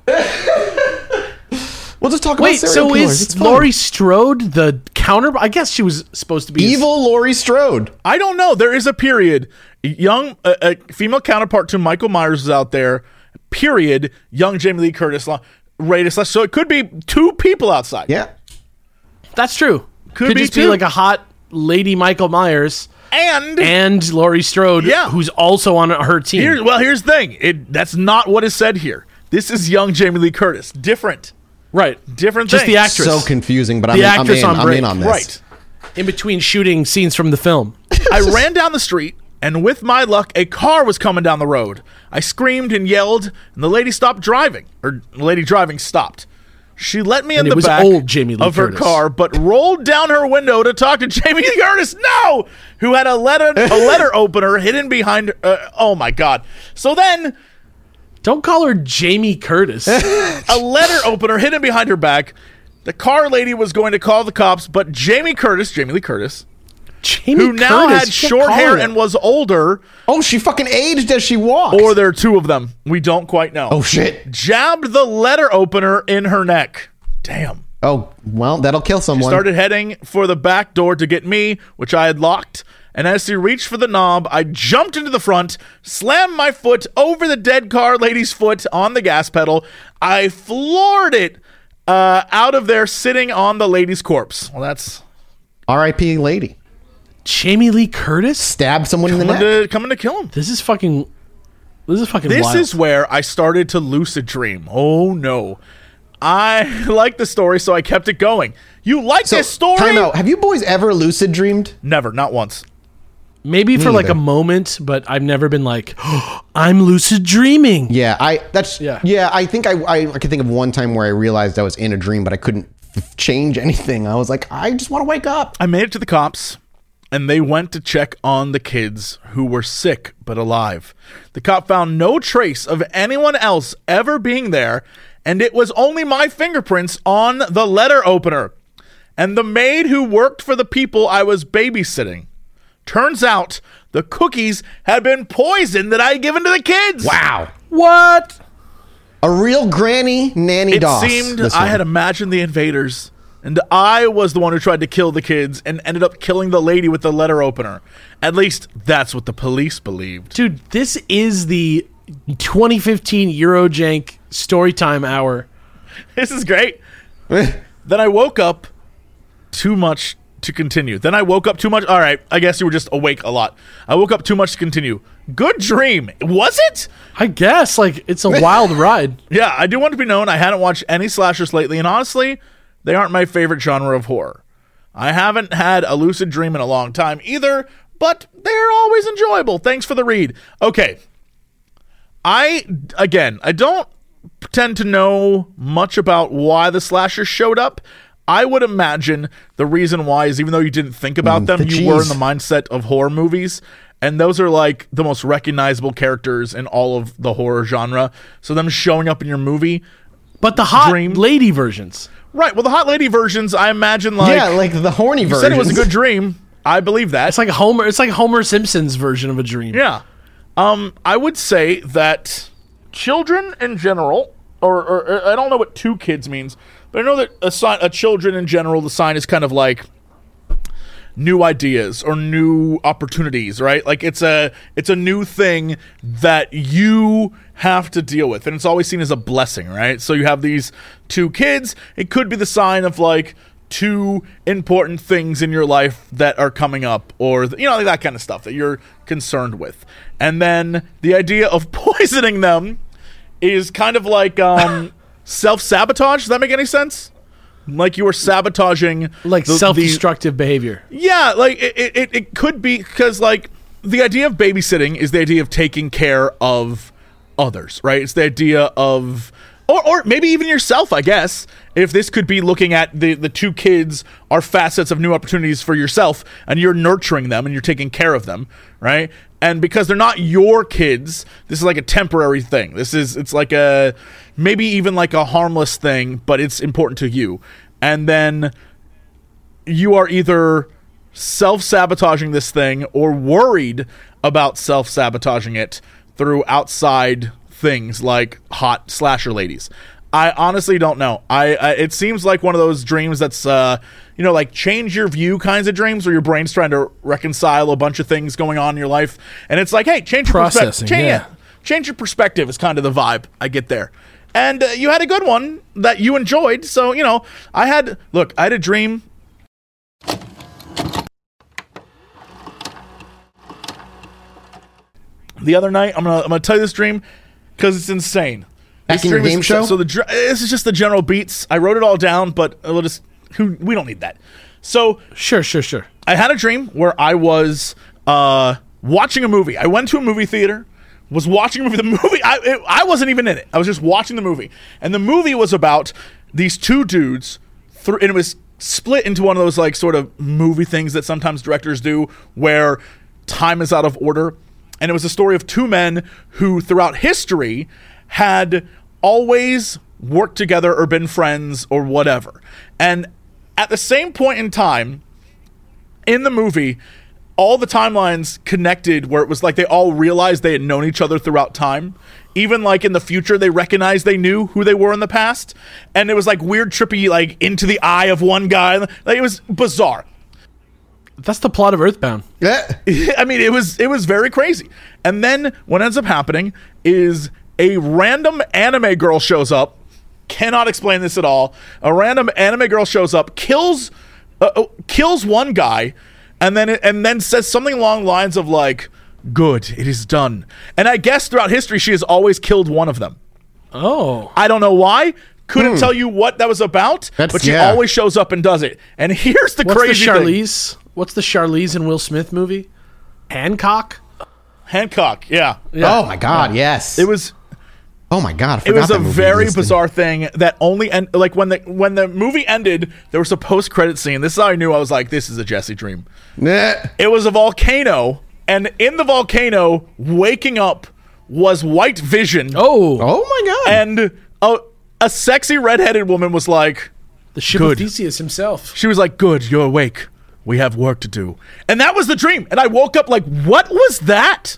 We'll just talk about Wait, serial so killers. It's is fun. Laurie Strode the counter? I guess she was supposed to be Evil Laurie Strode. I don't know. There is a period. Young, a, a female counterpart to Michael Myers is out there. Period. Young Jamie Lee Curtis. lo- Ready to slash. So it could be two people outside. Yeah. That's true. Could Could be just too. be like a hot lady Michael Myers And, and Laurie Strode, Yeah. who's also on her team. here's well. Here's the thing. It that's not what is said here. This is young Jamie Lee Curtis. Different. right. Different Just things. the actress. So confusing, but I'm, The I'm actress in. on I'm break. in on this. Right. In between shooting scenes from the film. I ran down the street, and with my luck, a car was coming down the road. I screamed and yelled, and the lady stopped driving, or the lady driving stopped. She let me in And it the was back old Jamie Lee of her Curtis. car, but rolled down her window to talk to Jamie Lee Curtis. No, who had a letter a letter opener hidden behind her. Uh, oh my God! So then, Don't call her Jamie Curtis. a letter opener hidden behind her back. The car lady was going to call the cops, but Jamie Curtis, Jamie Lee Curtis, Jamie who now Curtis, had you can't short call hair her that. and was older, Oh, she fucking aged as she walked. or there are two of them. We don't quite know. oh shit. Jabbed the letter opener in her neck. Damn. Oh well, that'll kill someone. Started heading for the back door to get me, which I had locked. And as she reached for the knob, I jumped into the front, slammed my foot over the dead car lady's foot on the gas pedal. I floored it uh, out of there, sitting on the lady's corpse. Well, that's R I P lady. Jamie Lee Curtis? Stab someone in the coming neck. to, coming to kill him. This is fucking. This is fucking. This wild. is where I started to lucid dream. Oh no. I like the story, so I kept it going. You like So, this story? time out. Have you boys ever lucid dreamed? Never, not once. maybe for like neither. a moment, but I've never been like, oh, I'm lucid dreaming. Yeah, I that's Yeah. yeah. I think I, I I can think of one time where I realized I was in a dream, but I couldn't f- change anything. I was like, I just want to wake up. I made it to the cops, and they went to check on the kids who were sick but alive. The cop found no trace of anyone else ever being there, and it was only my fingerprints on the letter opener and the maid who worked for the people I was babysitting. Turns out the cookies had been poison that I had given to the kids. Wow, What? a real granny nanny It doss. seemed this I one. had imagined the invaders, and I was the one who tried to kill the kids and ended up killing the lady with the letter opener. At least that's what the police believed. Dude, this is the twenty fifteen Eurojank Storytime Hour. This is great. Then I woke up too much to continue. Then I woke up too much. All right, I guess you were just awake a lot. I woke up too much to continue. Good dream. Was it? I guess, like, it's a wild ride. Yeah, I do want to be known I hadn't watched any slashers lately, and honestly, they aren't my favorite genre of horror. I haven't had a lucid dream in a long time either, but they're always enjoyable. Thanks for the read. Okay. I, again, I don't pretend to know much about why the slashers showed up. I would imagine the reason why is even though you didn't think about them, the you were in cheese. the mindset of horror movies. And those are like the most recognizable characters in all of the horror genre. So them showing up in your movie. But the hot Dream. lady versions. Right. Well, the hot lady versions, I imagine like, yeah, like the horny you version. said it was a good dream. I believe that. It's like Homer. It's like Homer Simpson's version of a dream. Yeah. Um, I would say that children in general, or, or, or I don't know what two kids means, but I know that a, sign, a children in general, the sign is kind of like new ideas or new opportunities, right? Like it's a it's a new thing that you have to deal with, and it's always seen as a blessing, right? So you have these two kids. It could be the sign of like two important things in your life that are coming up, or you know, like that kind of stuff that you're concerned with. And then the idea of poisoning them is kind of like um, self-sabotage. Does that make any sense? Like you were sabotaging, Like the- the- self-destructive behavior. yeah, like it, it, it could be because like the idea of babysitting is the idea of taking care of others, right? It's the idea of or or maybe even yourself, I guess. If this could be looking at the the two kids are facets of new opportunities for yourself and you're nurturing them and you're taking care of them, right? And because they're not your kids, this is like a temporary thing. This is it's like a maybe even like a harmless thing, but it's important to you. And then you are either self-sabotaging this thing or worried about self-sabotaging it through outside things like hot slasher ladies. I honestly don't know. I, I it seems like one of those dreams that's uh you know like change your view kinds of dreams where your brain's trying to reconcile a bunch of things going on in your life, and it's like, hey, change your Processing, perspective. Change, yeah. change your perspective is kind of the vibe I get there. And uh, you had a good one that you enjoyed, so you know I had look. I had a dream. The other night, I'm gonna I'm gonna tell you this dream because it's insane. Back This in your dream is- game show? So the dr- this is just the general beats. I wrote it all down, but we'll just who we don't need that. So Sure, sure, sure. I had a dream where I was uh, watching a movie. I went to a movie theater, was watching a movie. The movie, I, it, I wasn't even in it. I was just watching the movie. And the movie was about these two dudes, th- and it was split into one of those like sort of movie things that sometimes directors do where time is out of order. And it was a story of two men who throughout history had always worked together or been friends or whatever. And at the same point in time in the movie, all the timelines connected where it was like they all realized they had known each other throughout time. Even like in the future, they recognized they knew who they were in the past. And it was like weird, trippy, like into the eye of one guy. Like it was bizarre. That's the plot of Earthbound. Yeah. I mean, it was it was very crazy. And then what ends up happening is a random anime girl shows up. Cannot explain this at all. A random anime girl shows up, kills uh, kills one guy, and then and then says something along the lines of like, "Good, it is done." And I guess throughout history, she has always killed one of them. Oh. I don't know why. Couldn't hmm. tell you what that was about, That's, but she yeah. always shows up and does it. And here's the What's crazy the thing. Charlize? What's the Charlize and Will Smith movie? Hancock? Hancock, yeah. Yeah. Oh my God, yes. It was Oh my God, I it forgot was that a movie very existed. bizarre thing that only and like when the when the movie ended, there was a post credit scene. This is how I knew I was like, this is a Jesse dream. Nah. It was a volcano, and in the volcano, waking up was White Vision. Oh. Oh my God. And a, a sexy redheaded woman was like, The ship Good. of Theseus himself. she was like, "Good, you're awake. We have work to do." And that was the dream. And I woke up like, what was that?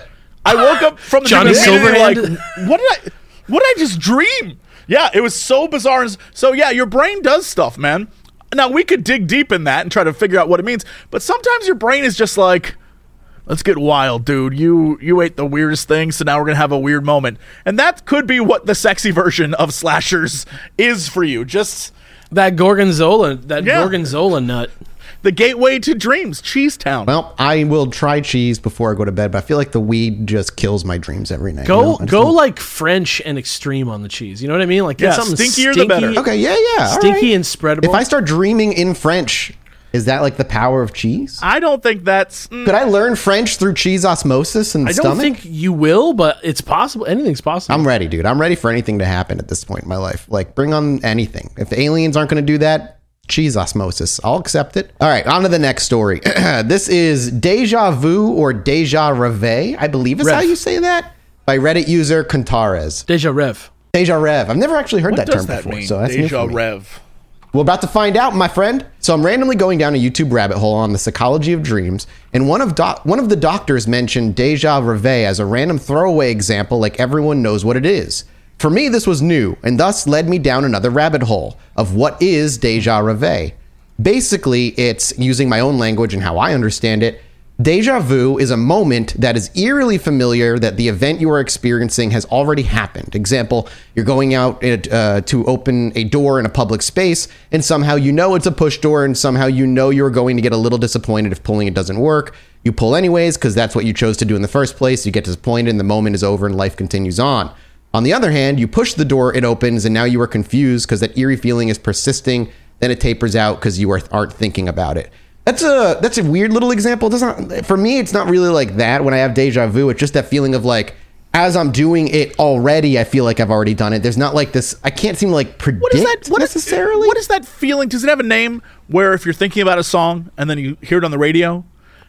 I woke up from the Johnny dream immediately like, Silverhand? what did I what did I just dream? Yeah, it was so bizarre. So yeah, your brain does stuff, man. Now we could dig deep in that and try to figure out what it means, but sometimes your brain is just like, let's get wild, dude. You you ate the weirdest thing, so now we're gonna have a weird moment. And that could be what the sexy version of slashers is for you. Just That Gorgonzola, that Yeah. Gorgonzola nut. the gateway to dreams, Cheese Town. Well, I will try cheese before I go to bed, but I feel like the weed just kills my dreams every night. Go you know? I just go don't- like French and extreme on the cheese. You know what I mean? Like get Yeah, something stinkier the stinky, better. Okay, yeah, yeah. all stinky right. and spreadable. If I start dreaming in French, is that like the power of cheese? I don't think that's. mm, Could I learn French through cheese osmosis in the I don't stomach? think you will, but it's possible. Anything's possible. I'm ready, dude. I'm ready for anything to happen at this point in my life. Like, bring on anything. If the aliens aren't going to do that, cheese osmosis. I'll accept it. All right, on to the next story. This is Deja Vu or Deja Rev, I believe is Rev. how you say that, by Reddit user Contares. Deja Rev. Deja Rev. I've never actually heard What that does term that before, mean? so that's new Deja for me. Rev. We're about to find out, my friend. So I'm randomly going down a YouTube rabbit hole on the psychology of dreams, and one of doc- one of the doctors mentioned Deja Rev as a random throwaway example, like everyone knows what it is. For me, this was new, and thus led me down another rabbit hole of what is Deja Rev. Basically, it's, using my own language and how I understand it, deja vu is a moment that is eerily familiar that the event you are experiencing has already happened. Example, you're going out uh, to open a door in a public space, and somehow you know it's a push door, and somehow you know you're going to get a little disappointed if pulling it doesn't work. You pull anyways because that's what you chose to do in the first place. You get disappointed, and the moment is over, and life continues on. On the other hand, you push the door, it opens, and now you are confused because that eerie feeling is persisting. Then it tapers out because you are, aren't thinking about it. That's a that's a weird little example. It doesn't, for me, it's not really like that when I have deja vu. It's just that feeling of like, as I'm doing it already, I feel like I've already done it. There's not like this, I can't seem to like predict What is that? What is- necessarily. what is that feeling? Does it have a name where if you're thinking about a song and then you hear it on the radio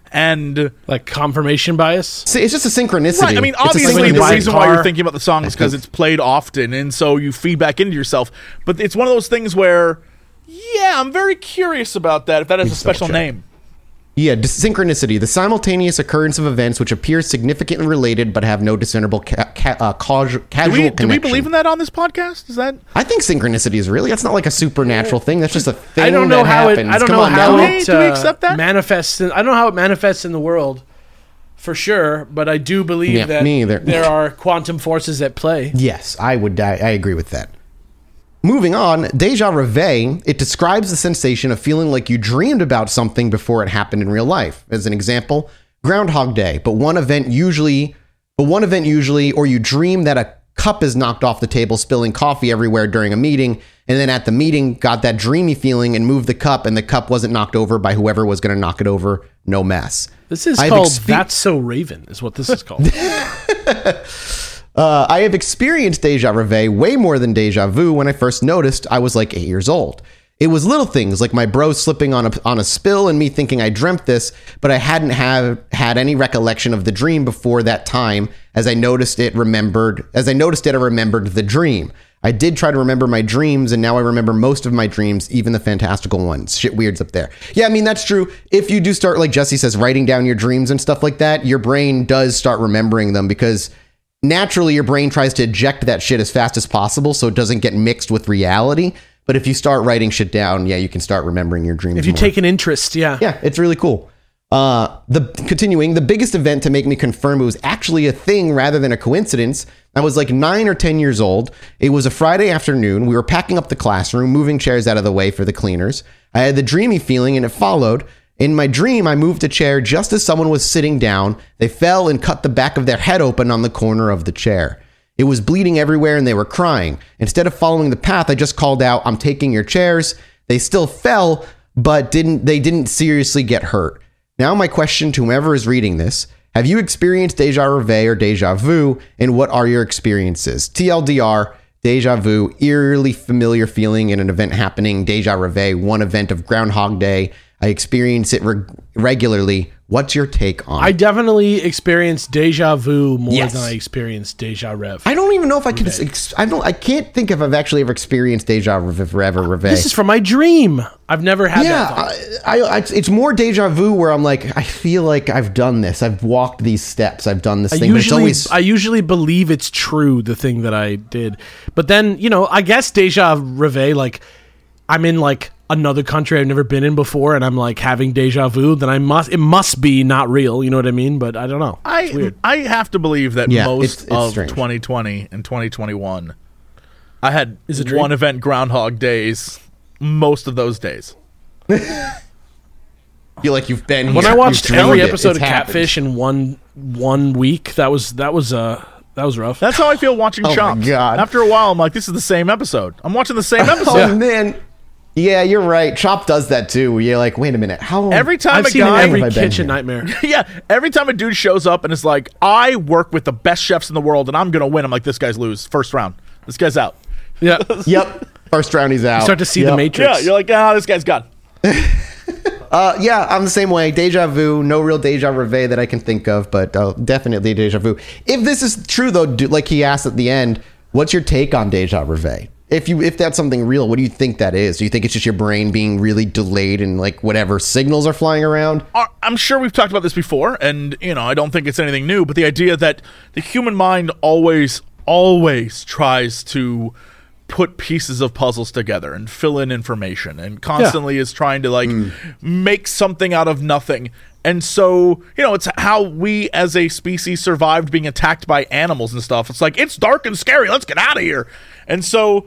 and. Like confirmation bias. See, it's just a synchronicity. Right. I mean, It's a obviously, when the you buy a reason why car- you're thinking about the song is because it's played often, and so you feed back into yourself. But it's one of those things where, yeah, I'm very curious about that, if that has a just special double check. name. Yeah, dis- synchronicity, the simultaneous occurrence of events which appear significantly related but have no discernible ca- ca- uh, caus- Do casual we, do connection. we believe in that on this podcast? Is that. I think synchronicity is really, that's not like a supernatural thing. That's just a thing I don't know that how it. happens. I don't Come know on how now. Hey, it do we uh, accept that? manifests. In, I don't know how it manifests in the world, for sure. But I do believe Yeah, that me either. there are quantum forces at play. Yes, I would. I, I agree with that. Moving on, deja rev, it describes the sensation of feeling like you dreamed about something before it happened in real life. As an example, Groundhog Day, but one event usually, but one event usually, or you dream that a cup is knocked off the table, spilling coffee everywhere during a meeting, and then at the meeting got that dreamy feeling and moved the cup, and the cup wasn't knocked over by whoever was going to knock it over. No mess. This is I've called expe- "That's So Raven," is what this is called. Uh, I have experienced deja reveille way more than deja vu. When I first noticed, I was like eight years old. It was little things like my bro slipping on a, on a spill and me thinking I dreamt this, but I hadn't have, had any recollection of the dream before that time. As I noticed it, remembered, as I noticed it, I remembered the dream. I did try to remember my dreams, and now I remember most of my dreams, even the fantastical ones. Shit weirds up there. Yeah, I mean, that's true. If you do start, like Jesse says, writing down your dreams and stuff like that, your brain does start remembering them because naturally your brain tries to eject that shit as fast as possible so it doesn't get mixed with reality. But if you start writing shit down, yeah, you can start remembering your dreams. If you more. take an interest, yeah. Yeah, it's really cool. Uh, the continuing, the biggest event to make me confirm it was actually a thing rather than a coincidence. I was like nine or ten years old. It was a Friday afternoon. We were packing up the classroom, moving chairs out of the way for the cleaners. I had the dreamy feeling and it followed. In my dream, I moved a chair just as someone was sitting down. They fell and cut the back of their head open on the corner of the chair. It was bleeding everywhere and they were crying. Instead of following the path, I just called out, "I'm taking your chairs." They still fell, but didn't they didn't seriously get hurt. Now my question to whomever is reading this, have you experienced deja reveille or deja vu, and what are your experiences? T L D R, deja vu, eerily familiar feeling in an event happening. Deja reveille, one event of Groundhog Day. I experience it re- regularly. What's your take on it? I definitely experienced deja vu more Yes. than I experienced deja rev. I don't even know if I can. Ex- I don't. I can't think if I've actually ever experienced deja rev- rev- reveille. This is from my dream. I've never had Yeah, that thought. I, I, it's more deja vu where I'm like, I feel like I've done this. I've walked these steps. I've done this I thing. But it's usually, always I usually believe it's true, the thing that I did. But then, you know, I guess deja reveille, like, I'm in, like, another country I've never been in before, and I'm, like, having deja vu, then I must, it must be not real, you know what I mean? But I don't know. It's I weird. I have to believe that Yeah, most it's- it's of strange. twenty twenty and twenty twenty-one, I had Is it a dream? one event Groundhog Days most of those days. feel like you've been. When here. I watched You've dreamed every it. episode It's of happened. Catfish in one one week, that was that was uh that was rough. That's how I feel watching Oh my Chopped. God. After a while, I'm like, this is the same episode. I'm watching the same Oh episode. man, yeah, you're right. Chop does that too. You're like, wait a minute, how long? Every time I've a seen guy, every have I been kitchen here? nightmare. yeah, every time a dude shows up and is like, I work with the best chefs in the world and I'm gonna win. I'm like, this guy's lose first round. This guy's out. Yeah. Yep. First round, he's out. Start to see Yep. the Matrix. Yeah, you're like, ah, this guy's gone. Uh, yeah, I'm the same way. Deja vu, no real deja reveille that I can think of, but uh, definitely deja vu. If this is true, though, do, like he asked at the end, what's your take on deja reveille? If you if that's something real, what do you think that is? Do you think it's just your brain being really delayed and like whatever signals are flying around? Uh, I'm sure we've talked about this before, and you know, I don't think it's anything new, but the idea that the human mind always, always tries to put pieces of puzzles together and fill in information and constantly is trying to like make something out of nothing. And so, you know, it's how we as a species survived being attacked by animals and stuff. It's like, it's dark and scary. Let's get out of here. And so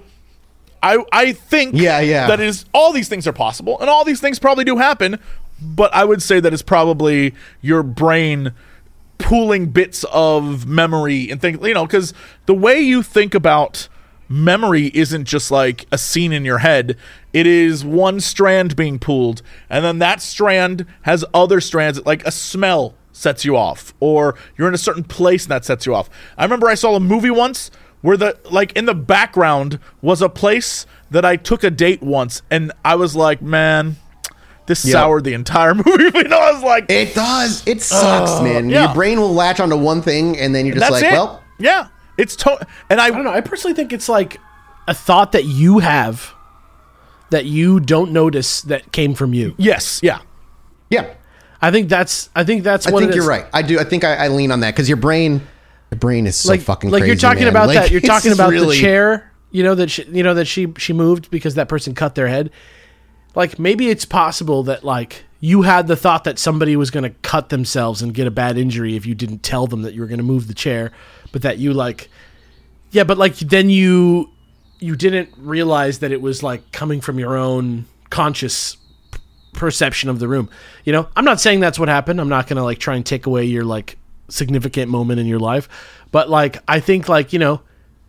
I I think Yeah, yeah. that is all these things are possible and all these things probably do happen, but I would say that it's probably your brain pooling bits of memory and think, you know, because the way you think about memory isn't just like a scene in your head. It is one strand being pulled, and then that strand has other strands, like a smell sets you off, or you're in a certain place and that sets you off. I remember I saw a movie once where the like in the background was a place that I took a date once, and I was like, man, this Yep. soured the entire movie. You know, I was like, It does. It sucks, man. yeah. Your brain will latch onto one thing, and then you're just that's like, it. well, yeah, it's to- and I, I don't know. I personally think it's like a thought that you have that you don't notice that came from you. yes, yeah. yeah. I think that's. I think that's. I what think it you're is. right. I do. I think I, I lean on that because your brain, your brain is so Like, fucking like crazy. you're talking man. about Like, that. You're it's talking just about really- the chair. You know that. She, you know that she she moved because that person cut their head. Like maybe it's possible that like you had the thought that somebody was going to cut themselves and get a bad injury if you didn't tell them that you were going to move the chair, but that you like. Yeah, but like then you you didn't realize that it was like coming from your own conscious p- perception of the room. You know, I'm not saying that's what happened. I'm not going to like try and take away your like significant moment in your life, but like I think like, you know,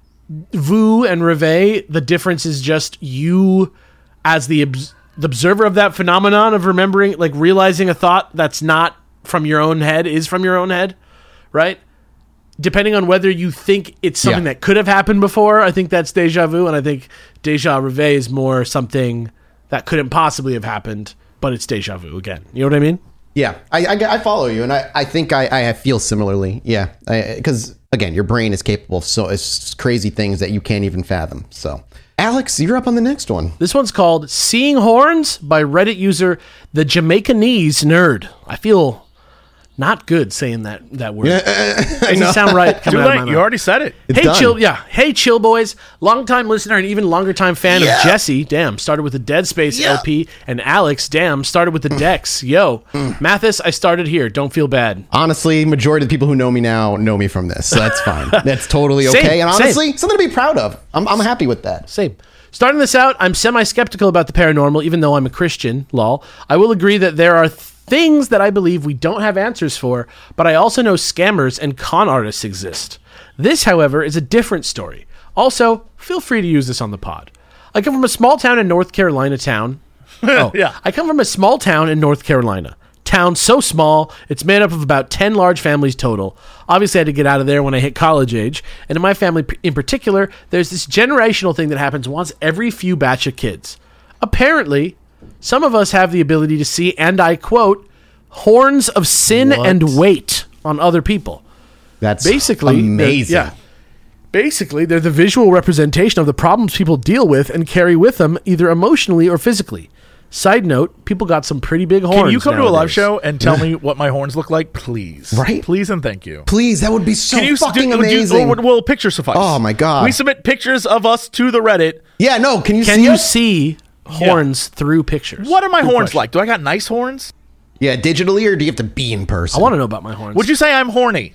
vu and reveille, the difference is just you as the obs- the observer of that phenomenon of remembering, like realizing a thought that's not from your own head is from your own head, right? depending on whether you think it's something Yeah. that could have happened before, I think that's deja vu, and I think deja revé is more something that couldn't possibly have happened, but it's deja vu again. You know what I mean? Yeah, I, I, I follow you, and I, I think I, I feel similarly. Yeah, because again, your brain is capable of so it's crazy things that you can't even fathom. So, Alex, you're up on the next one. This one's called Seeing Horns by Reddit user The Jamaicanese Nerd. I feel not good saying that, that word. It doesn't sound right coming Too out of my late. You mouth. already said it. It's hey, done. chill, yeah. Hey, chill boys. Longtime listener and even longer time fan Yeah. of Jesse. Damn, started with the Dead Space Yeah. L P, and Alex. Damn, started with the Dex. Yo, Mathis, I started here. Don't feel bad. Honestly, majority of the people who know me now know me from this, so that's fine. That's totally okay, Same, and same. honestly, something to be proud of. I'm, I'm happy with that. Same. Starting this out, I'm semi-skeptical about the paranormal, even though I'm a Christian. Lol. I will agree that there are things that I believe we don't have answers for, but I also know scammers and con artists exist. This, however, is a different story. Also, feel free to use this on the pod. I come from a small town in North Carolina town. Oh, Yeah. I come from a small town in North Carolina. Town so small, it's made up of about ten large families total. Obviously, I had to get out of there when I hit college age. And in my family p- in particular, there's this generational thing that happens once every few batch of kids. Apparently, some of us have the ability to see, and I quote, horns of sin What? and weight on other people. That's Basically, they're- amazing. yeah. Basically, they're the visual representation of the problems people deal with and carry with them, either emotionally or physically. Side note, people got some pretty big horns. Can you come to a live nowadays. show and tell me what my horns look like, please? Right? Please and thank you. Please, that would be so Can you fucking do, amazing. Do, will pictures suffice? Oh, my God. We submit pictures of us to the Reddit. yeah, no. Can you Can see you us? see horns through pictures? What are my Good horns question. like? Do I got nice horns? Yeah, digitally, or do you have to be in person? I want to know about my horns. Would you say I'm horny?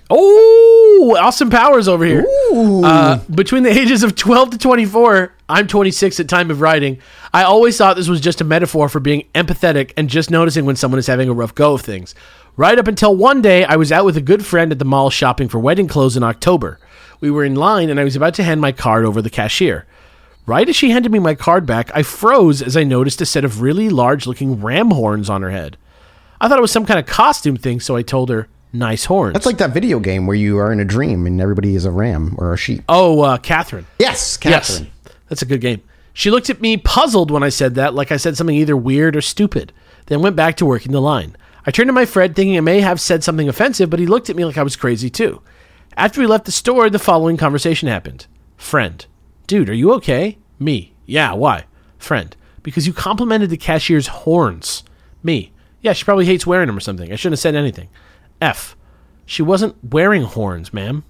Oh, Austin Powers over here. Ooh. Uh, between the ages of twelve to twenty-four, I'm twenty-six at time of writing, I always thought this was just a metaphor for being empathetic and just noticing when someone is having a rough go of things. Right up until one day, I was out with a good friend at the mall shopping for wedding clothes in October. We were in line, and I was about to hand my card over the cashier. Right as she handed me my card back, I froze as I noticed a set of really large-looking ram horns on her head. I thought it was some kind of costume thing, so I told her, nice horns. That's like that video game where you are in a dream and everybody is a ram or a sheep. Oh, uh, Catherine. Yes, Catherine. Yes, that's a good game. She looked at me puzzled when I said that, like I said something either weird or stupid, then went back to working the line. I turned to my friend thinking I may have said something offensive, but he looked at me like I was crazy too. After we left the store, the following conversation happened. Friend. Dude, are you okay? Me. Yeah, why? Friend. Because you complimented the cashier's horns. Me. Yeah, she probably hates wearing them or something. I shouldn't have said anything. F. She wasn't wearing horns, ma'am.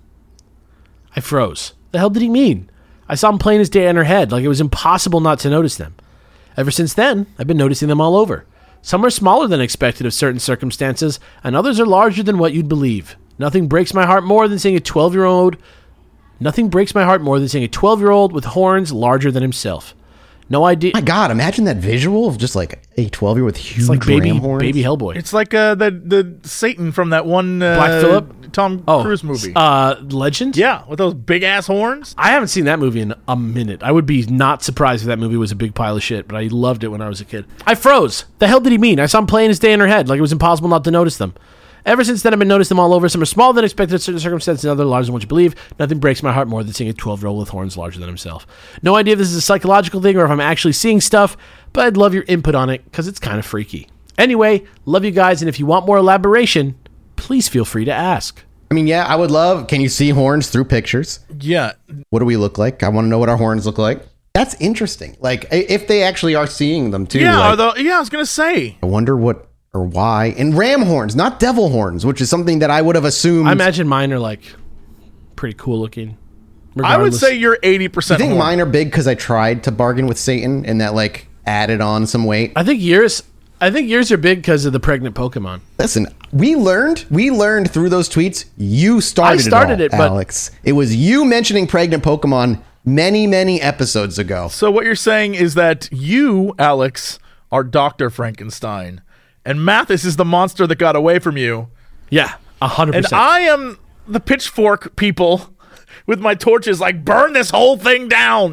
I froze. The hell did he mean? I saw him plain as day on her head, like it was impossible not to notice them. Ever since then, I've been noticing them all over. Some are smaller than expected of certain circumstances, and others are larger than what you'd believe. Nothing breaks my heart more than seeing a twelve-year-old... Nothing breaks my heart more than seeing a twelve-year-old with horns larger than himself. No idea... My God, imagine that visual of just like a twelve-year with huge It's like baby, ram horns. baby Hellboy. It's like uh, the the Satan from that one uh, Black Phillip? Tom oh, Cruise movie. Uh, Legend? yeah, with those big ass horns. I haven't seen that movie in a minute. I would be not surprised if that movie was a big pile of shit, but I loved it when I was a kid. I froze. The hell did he mean? I saw him playing his day in her head, like it was impossible not to notice them. Ever since then, I've been noticing them all over. Some are smaller than expected in certain circumstances, and others larger than what you believe. Nothing breaks my heart more than seeing a twelve-year-old with horns larger than himself. No idea if this is a psychological thing or if I'm actually seeing stuff, but I'd love your input on it, because it's kind of freaky. Anyway, love you guys, and if you want more elaboration, please feel free to ask. I mean, yeah, I would love. Can you see horns through pictures? Yeah, What do we look like? I want to know what our horns look like. That's interesting. Like, i- if they actually are seeing them too. yeah. like, Are the, yeah, I was gonna say. I wonder what or why. And ram horns, not devil horns, which is something that I would have assumed. I imagine mine are, like, pretty cool looking. I would regardless. say you're eighty I percent. think mine are big because I tried to bargain with Satan and that like added on some weight. I think yours. I think yours are big because of the pregnant Pokemon. Listen, we learned, we learned through those tweets. You started, I started it, it, all, but- Alex. It was you mentioning pregnant Pokemon many, many episodes ago. So what you're saying is that you, Alex, are Doctor Frankenstein, and Mathis is the monster that got away from you, Yeah, a hundred and percent. I am the pitchfork people with my torches, like burn this whole thing down. Yeah.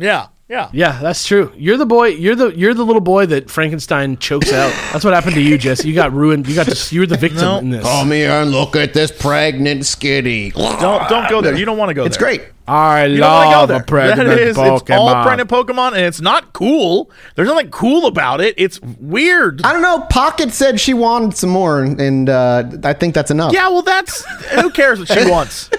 Yeah. Yeah, that's true. You're the boy. You're the you're the little boy that Frankenstein chokes out. That's what happened to you, Jesse. You got ruined. You got to, you're the victim No. in this. Come here and look at this pregnant skitty. Don't don't go there. You don't want to go It's there. great. I You don't want love to a go there. pregnant That is, Pokemon. it's all pregnant Pokemon, and it's not cool. There's nothing cool about it. It's weird. I don't know. Pocket said she wanted some more, and uh, I think that's enough. Yeah, well, that's who cares what she wants.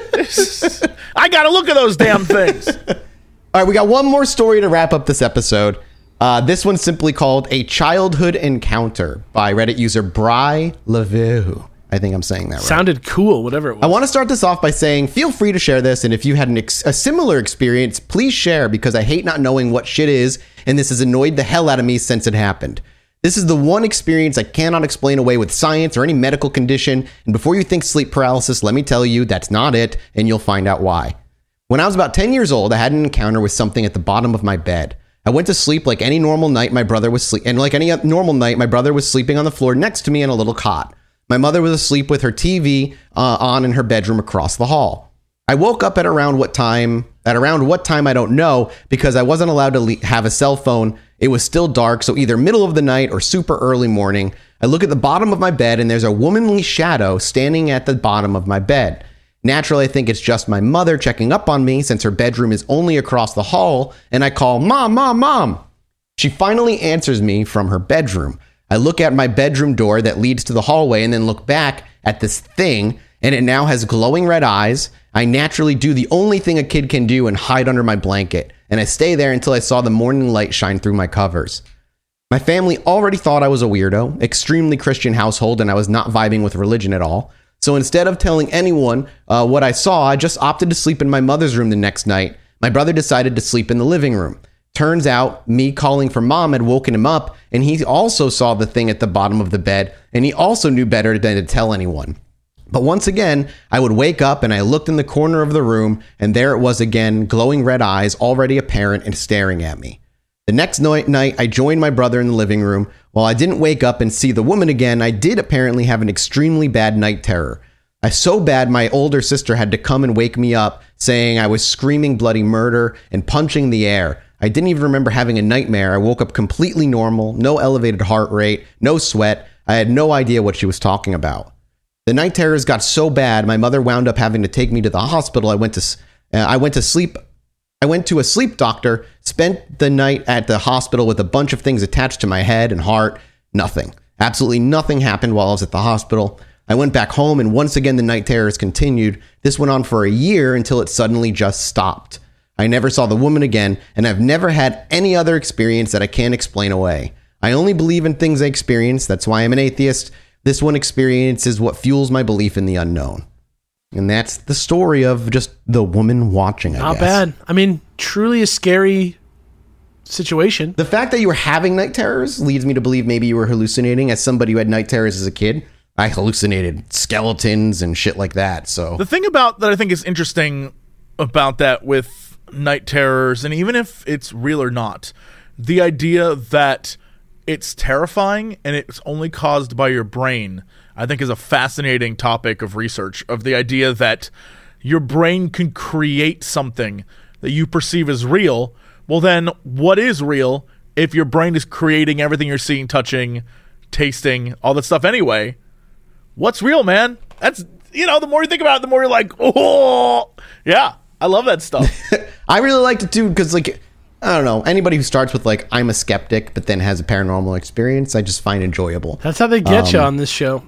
I gotta look at those damn things. All right, we got one more story to wrap up this episode. Uh, this one's simply called A Childhood Encounter by Reddit user Bry Leveux. I think I'm saying that right. Sounded cool, whatever it was. I want to start this off by saying, feel free to share this, and if you had an ex- a similar experience, please share, because I hate not knowing what shit is, and this has annoyed the hell out of me since it happened. This is the one experience I cannot explain away with science or any medical condition, and before you think sleep paralysis, let me tell you, that's not it, and you'll find out why. When I was about ten years old, I had an encounter with something at the bottom of my bed. I went to sleep like any normal night my brother was sleep, and like any normal night, my brother was sleeping on the floor next to me in a little cot. My mother was asleep with her T V uh, on in her bedroom across the hall. I woke up at around what time, at around what time I don't know, because I wasn't allowed to le- have a cell phone. It was still dark, so either middle of the night or super early morning. I look at the bottom of my bed and there's a womanly shadow standing at the bottom of my bed. Naturally, I think it's just my mother checking up on me since her bedroom is only across the hall, and I call, "Mom, Mom, Mom." She finally answers me from her bedroom. I look at my bedroom door that leads to the hallway and then look back at this thing, and it now has glowing red eyes. I naturally do the only thing a kid can do and hide under my blanket, and I stay there until I saw the morning light shine through my covers. My family already thought I was a weirdo, extremely Christian household, and I was not vibing with religion at all. So instead of telling anyone uh, what I saw, I just opted to sleep in my mother's room the next night. My brother decided to sleep in the living room. Turns out me calling for mom had woken him up, and he also saw the thing at the bottom of the bed, and he also knew better than to tell anyone. But once again, I would wake up and I looked in the corner of the room, and there it was again, glowing red eyes, already apparent and staring at me. The next night, I joined my brother in the living room. While I didn't wake up and see the woman again, I did apparently have an extremely bad night terror. I so bad my older sister had to come and wake me up, saying I was screaming bloody murder and punching the air. I didn't even remember having a nightmare. I woke up completely normal, no elevated heart rate, no sweat. I had no idea what she was talking about. The night terrors got so bad, my mother wound up having to take me to the hospital. I went to, uh, I went to sleep. I went to a sleep doctor, spent the night at the hospital with a bunch of things attached to my head and heart. Nothing. Absolutely nothing happened while I was at the hospital. I went back home, and once again, the night terrors continued. This went on for a year until it suddenly just stopped. I never saw the woman again, and I've never had any other experience that I can't explain away. I only believe in things I experience. That's why I'm an atheist. This one experience is what fuels my belief in the unknown. And that's the story of just the woman watching, I Not guess. bad. I mean, truly a scary situation. The fact that you were having night terrors leads me to believe maybe you were hallucinating. As somebody who had night terrors as a kid, I hallucinated skeletons and shit like that. So The thing about that I think is interesting about that with night terrors, and even if it's real or not, the idea that it's terrifying and it's only caused by your brain, I think is a fascinating topic of research, of the idea that your brain can create something that you perceive as real. Well, then what is real if your brain is creating everything you're seeing, touching, tasting, all that stuff anyway? What's real, man? That's, you know, the more you think about it, the more you're like, oh, yeah, I love that stuff. I really liked it too, because like, I don't know, anybody who starts with like, I'm a skeptic, but then has a paranormal experience, I just find enjoyable. That's how they get Um, you on this show.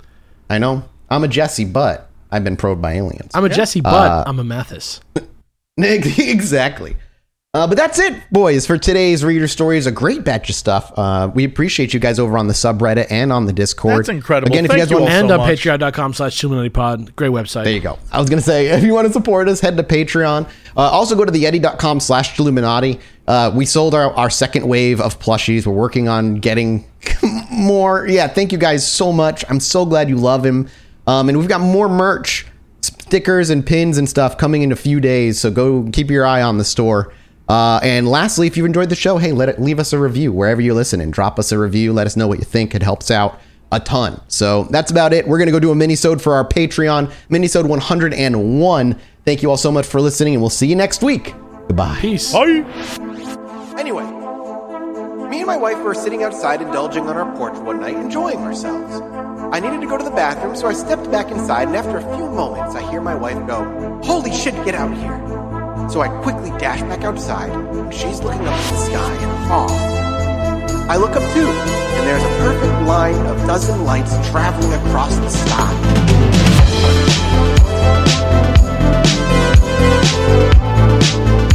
I know. I'm a Jesse, but I've been probed by aliens. I'm a Jesse, but Uh, I'm a Mathis. Exactly. Uh, but that's it, boys, for today's Reader Stories. A great batch of stuff. Uh, we appreciate you guys over on the subreddit and on the Discord. That's incredible. Again, if Thank you guys you want all And so on much. patreon.com slash Chilluminati Great website. There you go. I was going to say, if you want to support us, head to Patreon. Uh, also go to the yeti.com slash Chilluminati. Uh, we sold our, our second wave of plushies. We're working on getting more. Yeah, thank you guys so much. I'm so glad you love him. Um, and we've got more merch, stickers and pins and stuff coming in a few days. So go keep your eye on the store. Uh, and lastly, if you've enjoyed the show, hey, let it leave us a review wherever you listen and drop us a review. Let us know what you think. It helps out a ton. So that's about it. We're going to go do a mini-sode for our Patreon, mini-sode one hundred one. Thank you all so much for listening, and we'll see you next week. Goodbye. Peace. Bye. Anyway, me and my wife were sitting outside indulging on our porch one night, enjoying ourselves. I needed to go to the bathroom, so I stepped back inside, and after a few moments, I hear my wife go, "Holy shit, get out here." So I quickly dash back outside, and she's looking up at the sky in awe. I look up too, and there's a perfect line of dozen lights traveling across the sky.